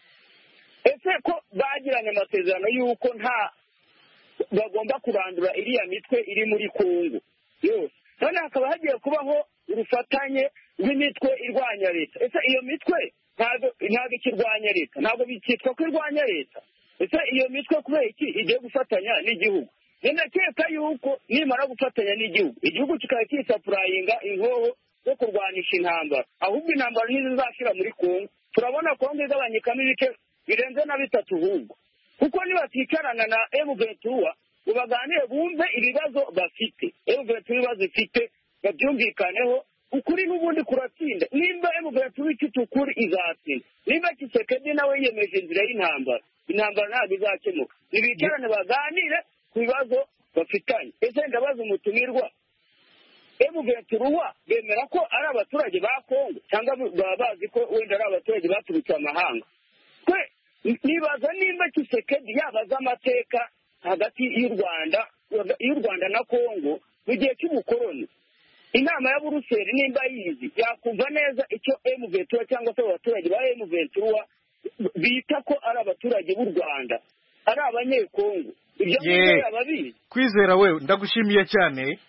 Ese ko bagiranye amasezerano y'uko nta bagomba kurandura iriya mitwe iri muri Kongo yose, none hakaba hagiye kubaho urufatanye rw'imitwe irwanya leta. Ese iyo mitwe ntabwo ntabwo ikirwanya leta, ntabwo bikitwa ko irwanya leta. Ese iyo mitwe kubera iki igiye gufatanya n'igihugu? Ndakeka yuko nimara gufatanya n'igihugu, igihugu kikaba kisapurayinga inkoho zo kurwanisha intambara, ahubwo intambara ntizizashira muri Kongo. Turabona Kongo igabanyikamo ibice birenze na bitatu ahubwo, kuko nibaticarana na emuventiruwa ngo baganire bumve ibibazo bafite, emuventiruwa ibibazo ifite babyumvikaneho, ukuri n'ubundi kuratsinda. Nimba emuventiruwa ifite ukuri izatsinda, nimba Tshisekedi nawe yiyemeje inzira y'intambara, intambara ntabwo izakemuka. Nibicarane baganire ku bibazo bafitanye. Ese ndabaza umutumirwa, emuventiruwa bemera ko ari abaturage ba Kongo cyangwa baba bazi ko wenda ari abaturage baturutse amahanga? Twe nibaza nimba Tshisekedi yabaza amateka hagati y'u Rwanda y'u Rwanda na Kongo mu gihe cy'ubukoroni. Inama ya Buruseli nimba yizi yakumva neza icyo emuventiruwa cyangwa se abaturage ba emuventiruwa bita ko ari abaturage b'u Rwanda, ari abanyekongo. Ibyo ngibyo ababizi. Kwizera we, ndagushimiye cyane.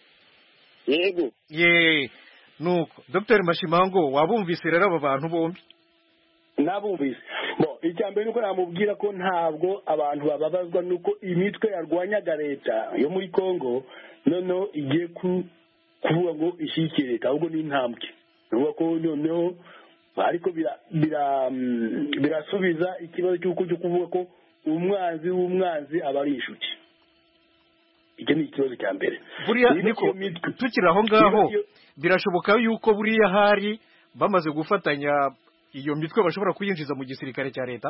Yego. Ye, nuko Dr Mashimango, wabumvise rero aba bantu bombi? nabumvise. Bo, icya mbere nuko namubwira ko ntabwo abantu bababazwa nuko imitwe yarwanyaga leta yo muri Kongo noneho igiye ku kuvuga ngo ishyigikire leta, ahubwo ni intambwe. Nuvuga ko noneho ariko bira bira mm, birasubiza ikibazo cy'uko cyo kuvuga ko umwanzi w'umwanzi aba ari inshuti. Icyo ni ikibazo cya mbere. Buriya niko tukiri aho ngaho, birashoboka yuko buriya hari bamaze gufatanya iyo mitwe bashobora kuyinjiza mu gisirikare cya leta.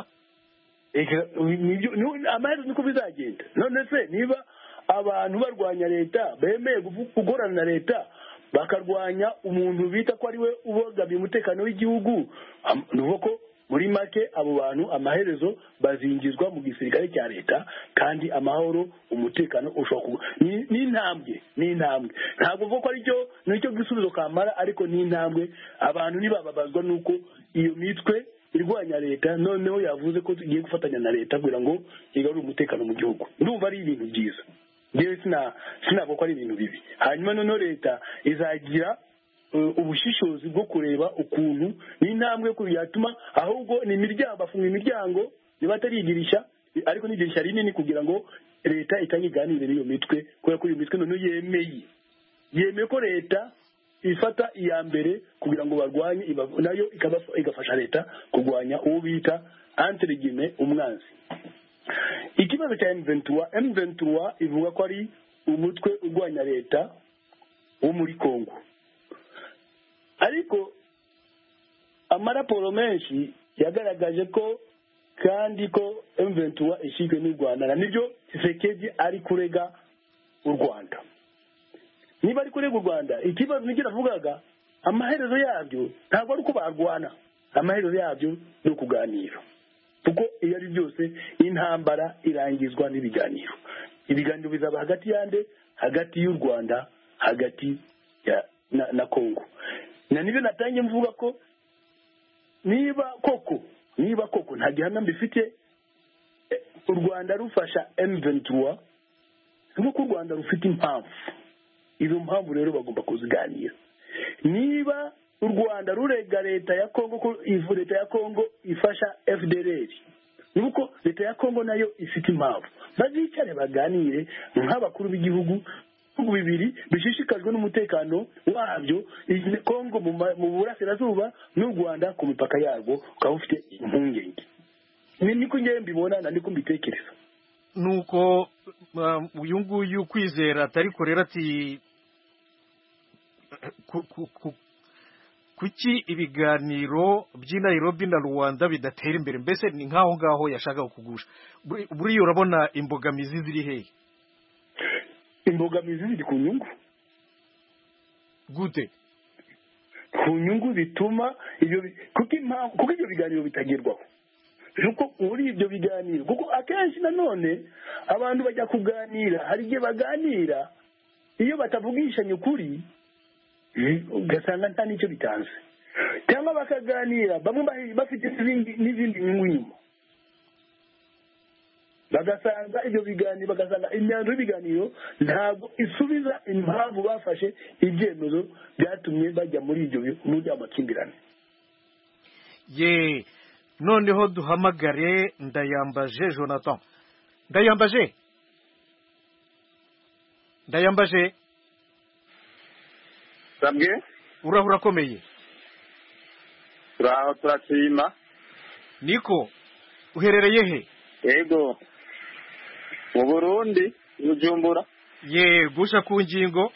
Amaherezo niko bizagenda. None se niba abantu barwanya leta bemeye kugorana na leta bakarwanya umuntu bita ko ari we ubogamiye umutekano w'igihugu, nuvuga ko muri make abo bantu amaherezo bazingizwa mu gisirikare cya leta, kandi amahoro umutekano ushobora ni intambwe ni intambwe ntabwo mvuga ko ari cyo nicyo gisubizo kamara, ariko ni intambwe. Abantu ntibababazwa nuko iyo mitwe irwanya leta noneho yavuze ko tugiye gufatanya na leta kugira ngo igarure umutekano mu gihugu. Ndumva ari ibintu byiza, ngewe sina sinavuga ko ari ibintu bibi. Hanyuma noneho leta izagira ubushishozi bwo kureba ukuntu n'intambwe ko yatuma, ahubwo ni imiryango, bafunga imiryango niba atari idirisha, ariko n'idirisha rinini kugira ngo leta itangiganire n'iyo mitwe, kubera ko iyo mitwe noneho yemeye yemeye ko leta ifata iya mbere kugira ngo barwanye, nayo igafasha leta kurwanya uwo bita entre guillemets umwanzi. Ikibazo cya M vingt-trois ivuga ko ari umutwe urwanya leta wo muri Kongo, ariko amaraporo menshi yagaragaje ko kandi ko M vingt-trois ishizwe n'u Rwanda, na nibyo Tshisekedi ari kurega u Rwanda. Niba ari kurega u Rwanda, ikibazo nigera avugaga amaherezo yabyo ntabwo ari uko barwana, amaherezo yabyo ni ukuganira, kuko iyo ari byose intambara irangizwa n'ibiganiro. Ibiganiro bizaba hagati yande hagati y'u Rwanda hagati ya na, na Kongo. Na nibyo natangiye mvuga ko niba koko niba koko nta gihamya mbifite u Rwanda rufasha M vingt-trois, nuko u Rwanda rufite impamvu izo mpamvu rero bagomba kuziganira. Niba u Rwanda rurega leta ya Kongo ko ivu leta ya Kongo ifasha F D L R, nuko leta ya Kongo nayo ifite impamvu, bazicare baganire nk'abakuru b'igihugu ibihugu bibiri bishishikajwe n'umutekano wabyo, Kongo mu burasirazuba n'u Rwanda ku mipaka yarwo ukaba ufite impungenge. Niko njye mbibona na niko mbitekereza. Nuko uyu nguyu Kwizera atari korera ati kuki ibiganiro by'i Nairobi na Rwanda bidatera imbere, mbese ni nkaho ngaho yashakaga kugusha. Buriya urabona imbogamizi ziri hehe? Imbogamizi ziri ku nyungu. Gute? Ku nyungu bituma ibyo kuko ibyo biganiro bitagerwaho. Nuko uri ibyo biganiro kuko akenshi nanone abantu bajya kuganira, hari igihe baganira iyo batavugishanye ukuri ugasanga nta nicyo bitanze, cyangwa bakaganira bamwe bafite n'izindi nyungu inyuma, bagasanga ibyo biganiro bagasanga imyanzuro y'ibiganiro ntabwo isubiza impamvu bafashe ibyemezo byatumye bajya muri ibyo muri amakimbirane. Ye noneho duhamagare Ndayambaje Jonathan. Ndayambaje Ndayambaje Sabwe urahura komeye. Turaho turashima. Niko uherereye he? Yego mu Burundi Bujumbura. Ye gusha ku ngingo.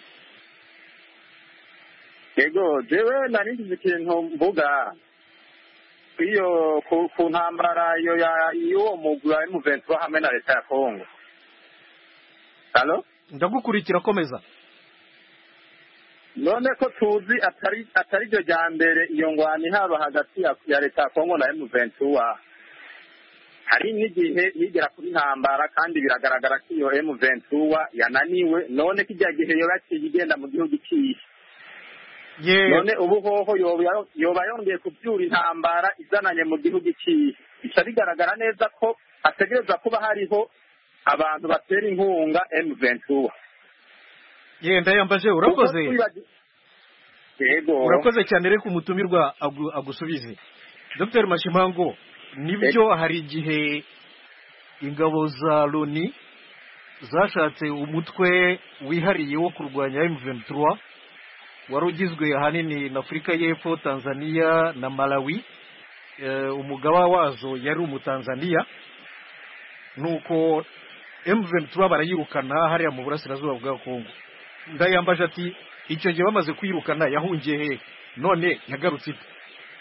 Yego jewe nari ngize ikintu mvuga iyo ku ntambara yo ya iyo mugura wa M vingt-trois hamwe na leta ya Kongo. Halo? Ndagukurikira komeza. None ko tuzi atari atari ryo rya mbere iyo ngwani haba hagati ya leta ya Kongo na M vingt-trois. Hari n'igihe yigera kuri ntambara kandi biragaragara ko iyo M vingt-trois yananiwe, none kijya gihe yo baciye igenda mu gihugu cy'iyi. Yeah. None ubu hoho yoba yongeye kubyura intambara izananye mu gihugu cy'iyi. Bica bigaragara neza ko hategereza kuba hariho abantu batera inkunga M vingt-trois. Ye Ndayambaje urakoze. Yego. Urakoze cyane reka umutumirwa agusubize. Dr Mashimango, nibyo hari igihe ingabo za Loni zashatse umutwe wihariye wo kurwanya M vingt-trois warugizwe ahanini na Afrika y'Epfo, Tanzania na Malawi. E, umugaba wazo yari umutanzania, nuko M vingt-trois barayirukana hariya mu burasirazuba bwa Kongo. Ndayambaje ati icyo gihe bamaze kwirukana yahungiye he, none yagarutse ite?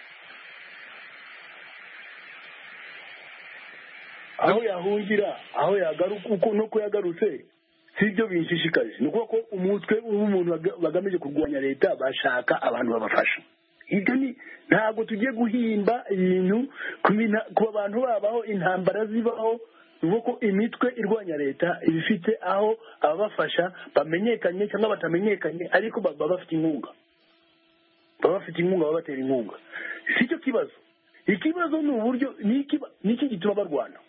Aho yahungira aho yagaruka uko nuko yagarutse sibyo binshishikaje. Nuko ko umutwe w'umuntu bagamije kurwanya leta bashaka abantu babafasha. Ibyo ni ntabwo tugiye guhimba ibintu ku bantu babaho intambara zibaho, nuko imitwe irwanya leta ibifite aho ababafasha bamenyekanye cyangwa batamenyekanye, ariko baba bafite inkunga baba bafite inkunga baba batera inkunga. Si cyo kibazo. Ikibazo ni uburyo niki gituma barwana.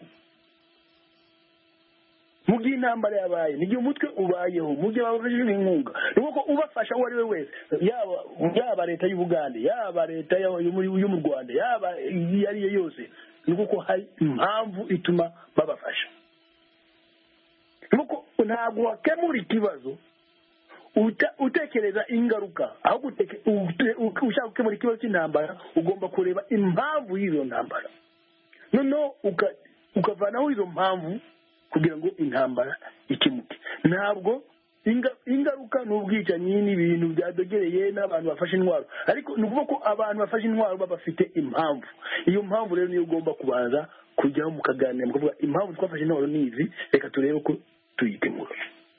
Mu gihe intambara yabaye, ni gihe umutwe ubayeho, mu gihe babafashije inkunga, nuko ubafasha uwo ari we wese, yaba yaba leta y'u Bugande, yaba leta yo mu Rwanda, yaba yari yo yose, nuko hari impamvu ituma babafasha. Nuko ntabwo wakemura ikibazo utekereza ingaruka, aho ushaka gukemura ikibazo cy'intambara ugomba kureba impamvu y'izo ntambara, noneho ukavanaho izo mpamvu kugira ngo intambara ikemuke. Ntabwo ingaruka n'ubwicanyi n'ibintu byadogereye n'abantu bafashe intwaro, ariko ni ukuvuga ko abantu bafashe intwaro baba bafite impamvu. Iyo mpamvu rero niyo ugomba kubanza kujyaho mukaganira mukavuga impamvu twafashe intwaro n'izi, reka turebe ko tuyikemura.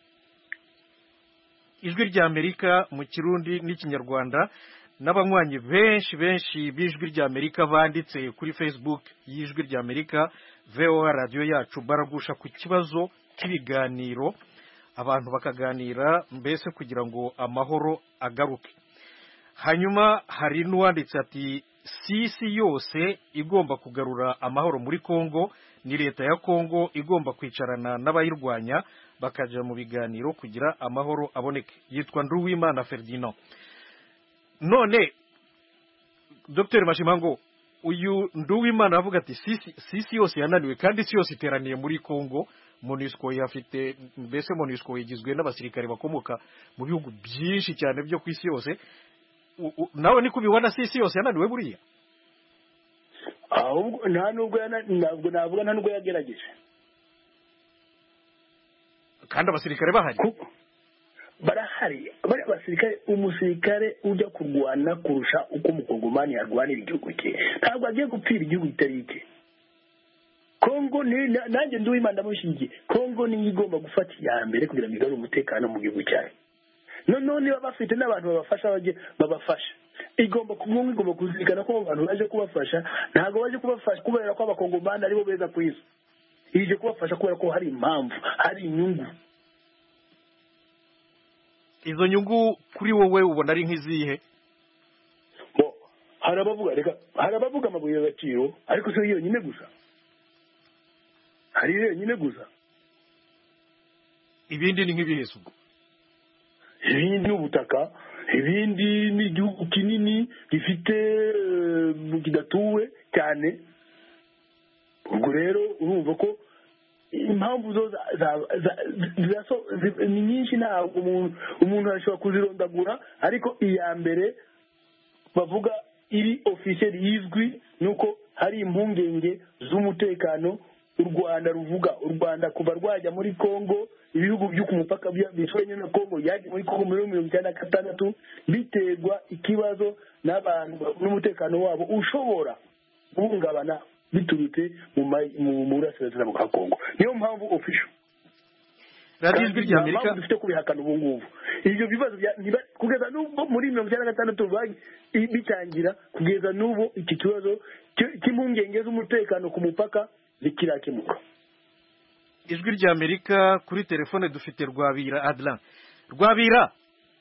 Ijwi rya Amerika mu Kirundi n'Ikinyarwanda n'abanywanyi benshi benshi b'Ijwi rya Amerika banditse kuri Facebook y'Ijwi rya Amerika V O A radio yacu baragusha ku kibazo cy'ibiganiro, abantu bakaganira mbese kugira ngo amahoro agaruke. Hanyuma hari n'uwanditse ati si isi yose igomba kugarura amahoro muri Kongo, ni leta ya Kongo igomba kwicarana n'abayirwanya bakajya mu biganiro kugira amahoro aboneke. Yitwa Nduwimana Ferdinand. None Dr Mashimango, uyu Nduwimana avuga ati si isi yose yananiwe kandi isi yose iteraniye muri Kongo. MONUSCO yafite mbese MONUSCO igizwe n'abasirikare bakomoka mu bihugu byinshi cyane byo ku isi yose. Nawe niko ubibona si isi yose yananiwe buriya? Ahubwo nta nubwo ntabwo navuga nta nubwo yagerageje, kandi abasirikare bahari barahari. Bari abasirikare, umusirikare ujya kurwana kurusha uko umukongomani yarwanira igihugu cye ntabwo agiye gupfira igihugu kitari icye. Kongo ni nanjye Nduwimana ndamushingiye, Kongo niyo igomba gufata iya mbere kugira ngo igarure umutekano mu gihugu cyayo. None niba bafite n'abantu babafasha bajye babafasha, igomba kumwe igomba kuzirikana ko abantu baje kubafasha ntabwo baje kubafasha kubera ko abakongomani aribo beza ku isi, ije kubafasha kubera ko hari impamvu, hari inyungu. Izo nyungu kuri wowe ubona ari nk'izihe? Bo hari abavuga reka hari abavuga amabuye y'agaciro, ariko si yonyine gusa, hari yonyine gusa. Ibindi ni nk'ibihezo, ibindi ni ubutaka, ibindi ni igihugu kinini gifite kidatuwe cyane. Ubwo rero urumva ko impamvu zo ni nyinshi, ntabwo umuntu ashobora kuzirondagura, ariko iya mbere bavuga iri officiel yizwi nuko hari impungenge z'umutekano u Rwanda ruvuga. U Rwanda kuva rwajya muri Kongo, ibihugu byo ku mupaka bishoye na Kongo yaje muri Kongo muri mirongo icyenda na gatandatu biterwa ikibazo n'abantu n'umutekano wabo ushobora guhungabana biturutse mu burasirazuba bwa Kongo. Niyo mpamvu official Radio Ijwi ry'Amerika dufite kubihakana ubu ngubu. Ibyo bibazo kugeza n'ubwo muri mirongo icyenda na gatandatu bitangira kugeza n'ubu iki kibazo cy'impungenge z'umutekano ku mupaka zikirakemuka. Ijwi ry'Amerika kuri telefone dufite Rwabira Adlan. Rwabira,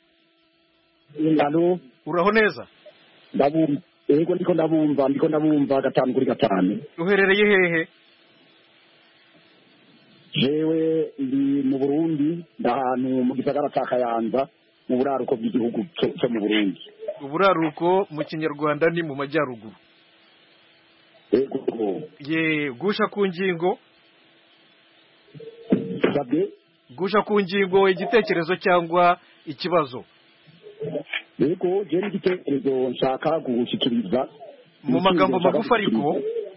Halo, uraho neza? Ndabumva, yego ndiko ndabumva, ndiko ndabumva gatanu kuri gatanu. Uherereye hehe? Jewe ndi mu Burundi, ndahantu mu gisagara ca Kayanza, mu buraruko bw'igihugu cyo mu Burundi. Uburaruko mu Kinyarwanda ni mu majyaruguru. Yego. Ye, gusha ku ngingo. Sabe? Gusha ku ngingo igitekerezo cyangwa ikibazo. Yego, je n'igitekerezo nshaka gushikiriza mu magambo magufi ariko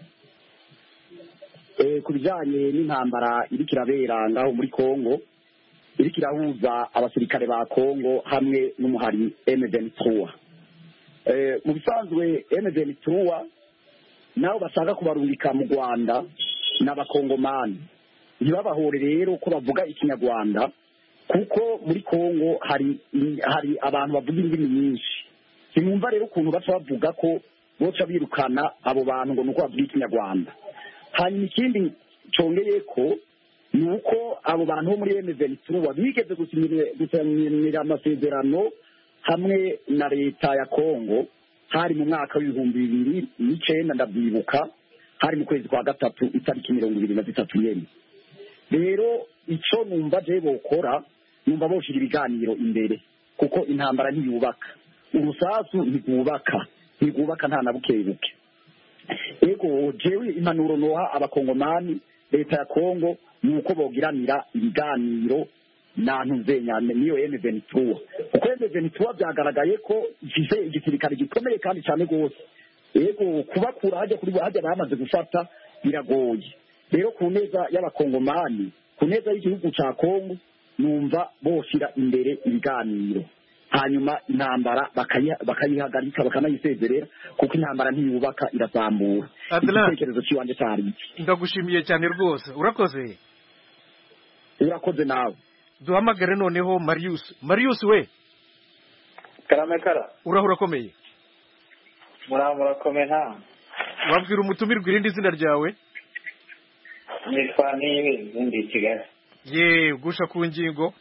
eh kubijanye n'intambara iri kirabera ngaho muri Kongo, iri kirahuza abasirikare ba Kongo hamwe n'umuhari M vingt-trois. Eh mu bisanzwe M vingt-trois nabo bashaka kubarungika mu Rwanda n'abakongomani. Ntibabahore rero ko bavuga ikinyarwanda, kuko muri Kongo hari hari abantu bavuga indimi nyinshi. Sinumva rero ukuntu baca bavuga ko boca birukana abo bantu ngo nuko bavuga ikinyarwanda. Hanyuma ikindi congeye ko nuko abo bantu bo muri M vingt-trois bigeze gusinyira amasezerano hamwe na leta ya Kongo, hari mu mwaka w'ibihumbi bibiri n'icenda ndabyibuka, hari mu kwezi kwa gatatu itariki mirongo ibiri na zitatu nyene. Rero ico numva je bokora, numva boshira ibiganiro imbere, kuko intambara ntiyubaka, urusasu ntigubaka, ntigubaka nta na bukebuke. Ego jewe impanuro noha abakongomani, leta ya Kongo, nuko bogiranira ibiganiro nantu zenyane niyo M vingt-trois. Kuko M vingt-trois byagaragaye ko ifise igisirikare gikomeye kandi cyane gose. Ego kubakura hajya kuri hajya bamaze gufata biragoye. Rero ku neza y'abakongomani, ku neza y'igihugu ca Kongo, numva boshira imbere ibiganiro, hanyuma intambara bakayihagarika bakanayisezerera, kuko intambara ntiyubaka irasambura. Igitekerezo cy'iwanje cyari ndagushimiye cyane rwose. Urakoze. Urakoze nawe. Duhamagare noneho Marius. Marius we. Karame kara. Urahura komeye. Mura murakomeye nta. Wabwira umutumirwa irindi zina ryawe? Nitwa niwe ndi Kigali. Ye, gusha ku ngingo.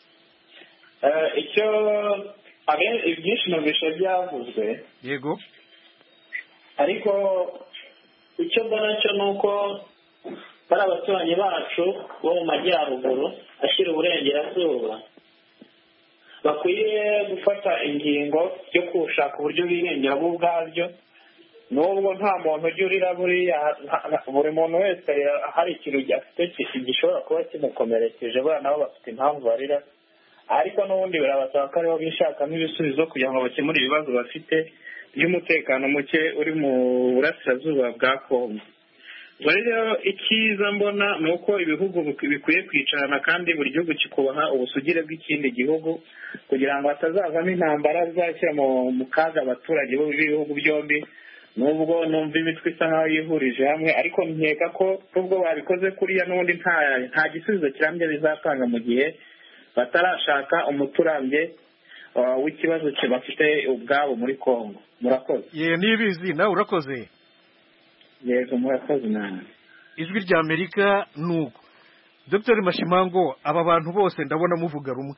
Eh icyo abe ibyinshi nabisha byavuzwe. Yego. ariko icyo mbona cyo ni uko bari abaturanyi bacu bo mu majyaruguru ashyira uburengerazuba bakwiye gufata ingingo yo gushaka uburyo birengera bo ubwabyo, nubwo nta muntu ujya urira buriya, buri muntu wese hari ikintu afite gishobora kuba kimukomerekeje, buriya nabo bafite impamvu barira, ariko n'ubundi birabasaba ko aribo bishakamo ibisubizo kugira ngo bakemure ibibazo bafite by'umutekano muke uri mu burasirazuba bwa Kongo. Rero icyiza mbona ni uko ibihugu bikwiye kwicarana kandi buri gihugu kikubaha ubusugire bw'ikindi gihugu kugira ngo hatazavamo intambara zizashyira mu kaga abaturage b'ibihugu byombi, nubwo numva imitwe isa nkaho yihurije hamwe, ariko nkeka ko nubwo babikoze kuriya n'ubundi nta gisubizo kirambye bizatanga mu gihe batarashaka umuti urambye w'ikibazo bafite ubwabo muri Kongo. Murakoze. Ye nibizi nawe urakoze. Yego murakoze namwe. Ijwi rya Amerika nuko. Dr Mashimango, aba bantu bose ndabona muvuga rumwe.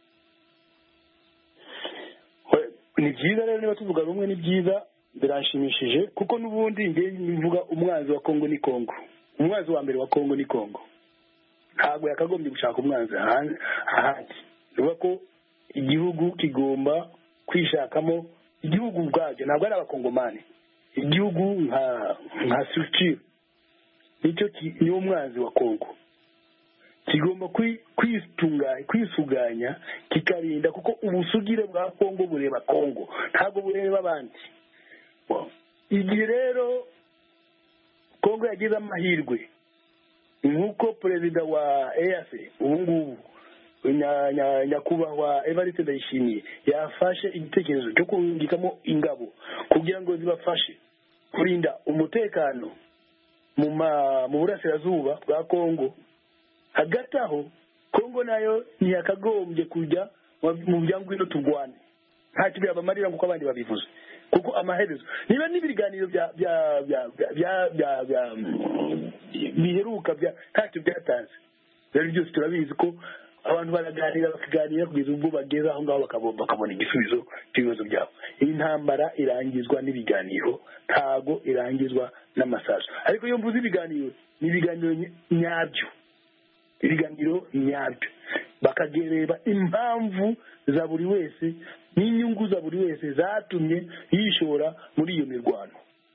Ni byiza rero niba tuvuga rumwe, ni byiza, birashimishije kuko n'ubundi nge mvuga umwanzi wa Kongo ni Kongo. Umwanzi wa mbere wa Kongo ni Kongo. Ntabwo yakagombye gushaka umwanzi ahandi. Nuko ko igihugu kigomba kwishakamo igihugu ubwacyo, ntabwo ari abakongomani. Igihugu nka nka structure nicyo ni umwanzi wa Kongo. Kigomba kwitunganya, kwisuganya, kikarinda kuko ubusugire bwa Kongo bureba Kongo, ntabwo bureba abandi. Igihe rero Kongo yagize amahirwe nk'uko perezida wa E A C ubu ngubu nyakubahwa Evariste Ndayishimiye yafashe igitekerezo cyo kungikamo ingabo kugira ngo zibafashe kurinda umutekano mu mu burasirazuba bwa Kongo. Hagati aho Kongo nayo ntiyakagombye kujya mu byangwino turwane, nta kibya bamarira nk'uko abandi babivuze, kuko amaherezo niba n'ibiganiro bya bya bya bya bya biheruka bya ntacyo byatanze. Rero byose turabizi ko abantu baraganira bakaganira kugeza ubwo bageze aho ngaho bakabona igisubizo cy'ibibazo byabo. Iyi ntambara irangizwa n'ibiganiro, ntago irangizwa n'amasasu. Ariko iyo mvuze ibiganiro ni ibiganiro nyabyo, ibiganiro nyabyo, bakagereba impamvu za buri wese n'inyungu za buri wese zatumye yishora muri iyo mirwano.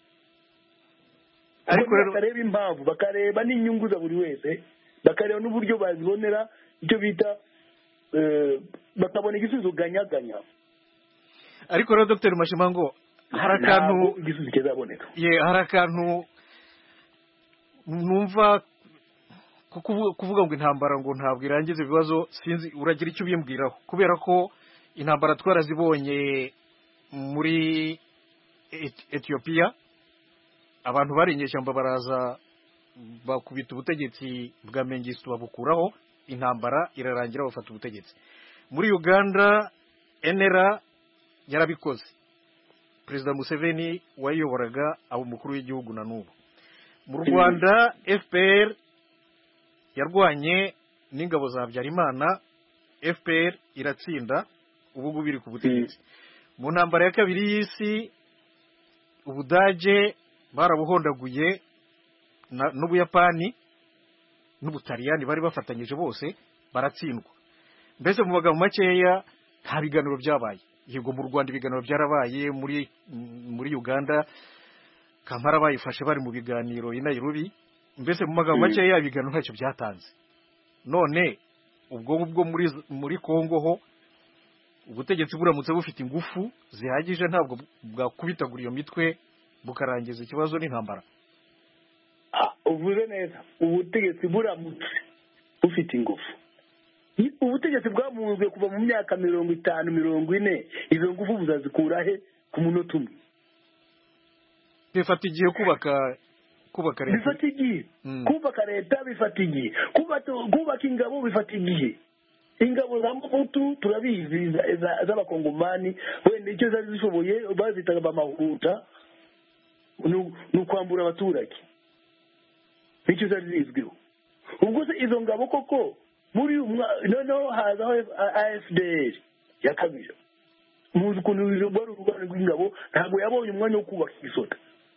Ariko rero bakareba impamvu, bakareba n'inyungu za buri wese, bakareba n'uburyo bazibonera icyo bita bakabona igisubizo ganyaganya. Ariko rero Dr Mashimango, hari akantu igisubizo kizaboneka. Ye hari akantu numva kuvuga ngo intambara ngo ntabwo irangiza ibibazo, sinzi uragira icyo ubimbwiraho, kubera ko intambara twarazibonye muri Ethiopia, abantu bari inyeshyamba baraza bakubita ubutegetsi bwa Mengistu babukuraho, intambara irarangira bafata ubutegetsi. Muri Uganda N R A yarabikoze, Perezida Museveni wayoboraga abo mukuru w'igihugu na n'ubu. Mu Rwanda F P R yarwanye n'ingabo za Habyarimana, F P R iratsinda, ubu biri ku butegetsi. Mu ntambara ya kabiri y'isi Ubudage barabuhondaguye n'Ubuyapani n'Ubutaliyani bari bafatanyije bose baratsindwa. Mbese mu magambo makeya nta biganiro byabaye. Yego mu Rwanda ibiganiro byarabaye, muri muri Uganda Kampala bayifashe bari mu biganiro i Nairobi. Mbese mu magambo makeya ibiganiro ntacyo byatanze. None ubwo ubwo muri muri Kongo ho ubutegetsi buramutse bufite ingufu zihagije ntabwo bwakubitagura iyo mitwe bukarangiza ikibazo n'intambara. Uvuze neza, ubutegetsi buramutse bufite ingufu, ubutegetsi bwamunzwe kuva mu myaka mirongo itanu mirongo ine, izo ngufu buzazikura he ku munota umwe? Bifata igihe kubaka kubaka leta, bifata igihe kubaka leta, bifata igihe kubaka ingabo, bifata igihe. Ingabo za Mobutu turabizi z'abakongomani, wenda icyo zari zishoboye bazitaga bamahuta, ni ukwambura abaturage, nicyo zari zizwiho. Ubwo se izo ngabo koko muri noneho hazaho A F D L yakabije, muzi ukuntu rwari urwanda rw'ingabo ntabwo yabonye umwanya wo kubaka igisota,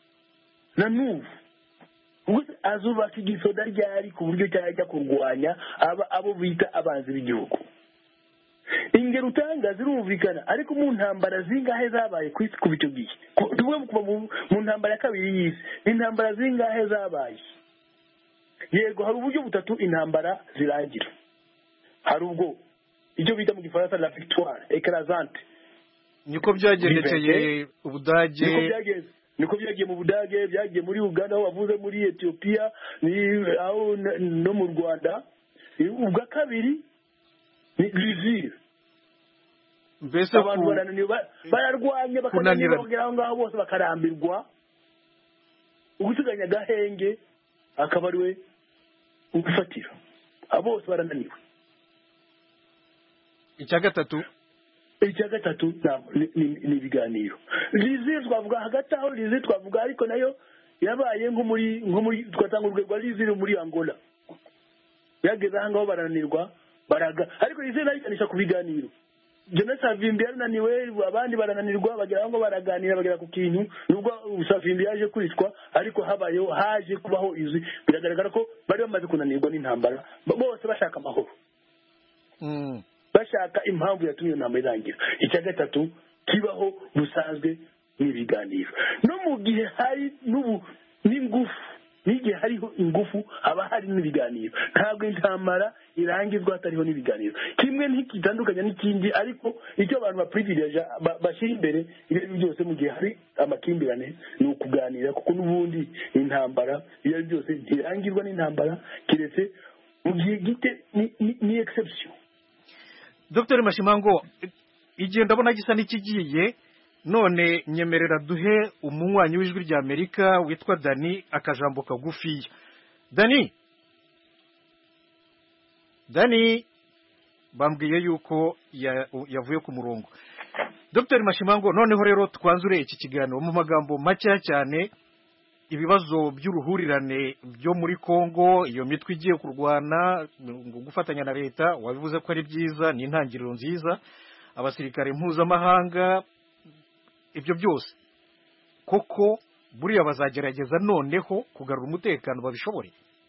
na n'ubu azubaka igisoda ryari ku buryo cyajya kurwanya abo bita abanzi b'igihugu. ingero utanga zirumvikana, ariko mu ntambara zingahe zabaye ku isi kuva icyo gihe? tuvuge kuva mu ntambara ya kabiri y'isi, intambara zingahe zabaye? yego hari uburyo butatu intambara zirangira. hari ubwo icyo bita mu gifaransa la victoire écrasante, niko byagendekeye Ubudage, niko byagenze niko byagiye mu Budage, byagiye muri Uganda, aho bavuze muri Ethiopia, aho no mu Rwanda. ubwa kabiri ni l'usure, mbese abantu barananiwe, bararwanye bakananirwa, bagera aho ngaho bose bakarambirwa, ugusiganya agahenge akaba ari we ugufatira, abo bose barananiwe. icya gatatu icya gatatu ni ibiganiro. lize twavuga hagati aho, lize twavuga ariko nayo yabaye nko muri nko muri twatanga urwego rwa lize muri Angola, yageze aha ngaho barananirwa baraga, ariko lize nayo ikanisha ku biganiro. Jonas Savimbi yarananiwe, abandi barananirwa, bagera aho ngo baraganira, bagera ku kintu, nubwo Savimbi yaje kwicwa, ariko habayeho haje kubaho izi, biragaragara ko bari bamaze kunanirwa n'intambara, bose bashaka amahoro, mm. bashaka impamvu yatumye iyo ntambara irangira. icya gatatu kibaho busanzwe n'ibiganiro. no mu gihe hari n'ubu n'ingufu, n'igihe hariho ingufu haba hari n'ibiganiro. ntabwo intambara irangizwa hatariho n'ibiganiro. kimwe ntikitandukanya n'ikindi, ariko icyo abantu baprivilege bashyira imbere ibyo byose mu gihe hari amakimbirane ni ukuganira, kuko n'ubundi intambara iyo ari byose ntirangizwa n'intambara, keretse mu gihe gite ni exception. Dr Mashimango, igihe ndabona gisa n'ikigiye, none nyemerera duhe umunywanyi w'ijwi rya Amerika witwa Dani akajambo kagufiya. Dani Dani bambwiye yuko yavuye ku murongo. Dr Mashimango, noneho rero twanzure iki kiganiro mu magambo make cyane, ibibazo by'uruhurirane byo muri Kongo, iyo mitwe igiye kurwana gufatanya na leta, wabivuze ko ari byiza, ni intangiriro nziza, abasirikare mpuzamahanga, ibyo byose koko buriya bazagerageza noneho kugarura umutekano babishobore?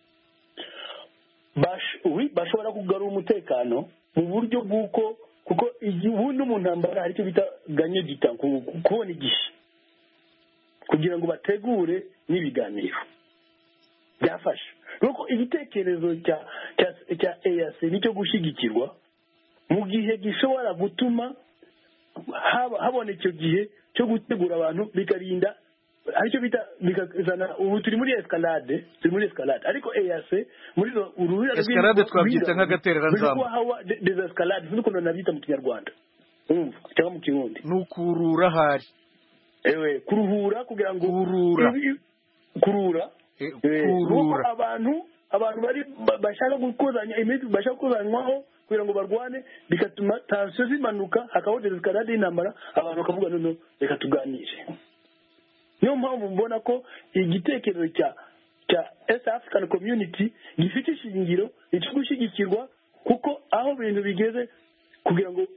bashobora kugarura umutekano mu buryo bw'uko, kuko ubundi mu ntambara hari icyo bita ganye gita, kubona igihe kugira ngo bategure n'ibiganiro byafasha. nuko igitekerezo cya cya E A C nicyo gushyigikirwa mu gihe gishobora gutuma habona icyo gihe cyo gutegura abantu, bikarinda aricyo bita bikazana. ubu turi muri escalade turi muri escalade ariko E A C muri uruhira escalade twabyita nk'agatereranzamba, hawa des escalades nuko nabita mu Kinyarwanda, umva cyangwa mu Kirundi nukurura hari ewe kuruhura, kugira ngo kurura kurura e, kurura abantu abantu bari bashaka gukozanya imiti, bashaka kozanywaho kugira ngo barwane, bigatuma tension zimanuka, hakabaho des escalades y'intambara, abantu bakavuga none reka tuganire. niyo mpamvu mbona ko igitekerezo cya cya East African Community gifite ishingiro icyo gushyigikirwa, kuko aho ibintu bigeze kugira ngo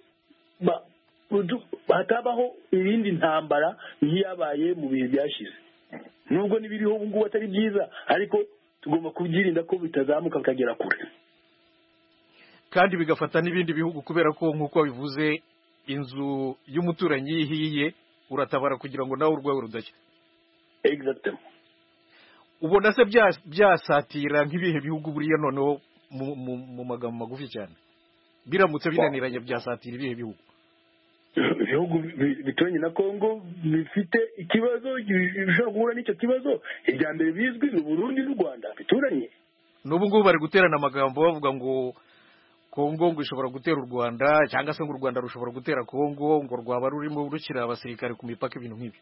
hatabaho irindi ntambara nk'iyabaye mu bihe byashize. nubwo n'ibiriho ubu ngubu atari byiza, ariko tugomba kubyirinda ko bitazamuka bikagera kure, kandi bigafata n'ibindi bihugu, kubera ko nk'uko bivuze inzu y'umuturanyi yihiye uratabara kugira ngo nawe urwawe rudashya. Exactement. ubona se byasatira nk'ibihe bihugu buriya noneho mu magambo magufi cyane, biramutse binaniranye byasatira ibihe bihugu? ibihugu bituranye na Kongo bifite ikibazo bishobora guhura n'icyo kibazo. irya mbere bizwi ni Burundi n'u Rwanda bituranye. n'ubu ngubu bari guterana amagambo bavuga ngo Kongo ngo ishobora gutera u Rwanda, cyangwa se ngo u Rwanda rushobora gutera Kongo, ngo rwaba rurimo rushyira abasirikare ku mipaka, ibintu nk'ibi.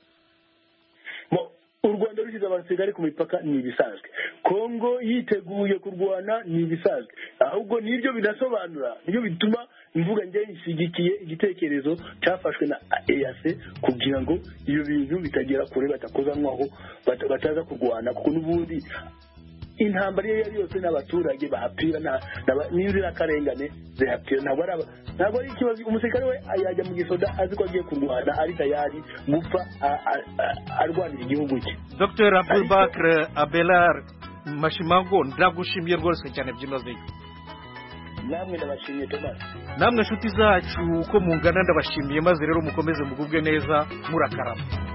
u Rwanda rushyize abasirikare ku mipaka ni ibisanzwe, Kongo yiteguye kurwana ni ibisanzwe, ahubwo nibyo binasobanura, nibyo bituma imvuga njye ishyigikiye igitekerezo cyafashwe na E A C kugira ngo iyo bintu bitagera kure, batakozanwaho, bataza kurwana, kuko n'ubundi intambara iyo ari yose n'abaturage bahapfira n'inzirakarengane zihapfira ntabwo ari ntabwo ari ikibazo umusirikare we yajya mu gisoda azi ko agiye kurwana ari tayari gupfa arwanira igihugu cye. Dr Abubakar Abelard Mashimango ndagushimiye rwose cyane byimazeyo. Namwe ndabashimiye Thomas. Namwe nshuti zacu uko mungana ndabashimiye maze rero mukomeze mugubwe neza murakarama.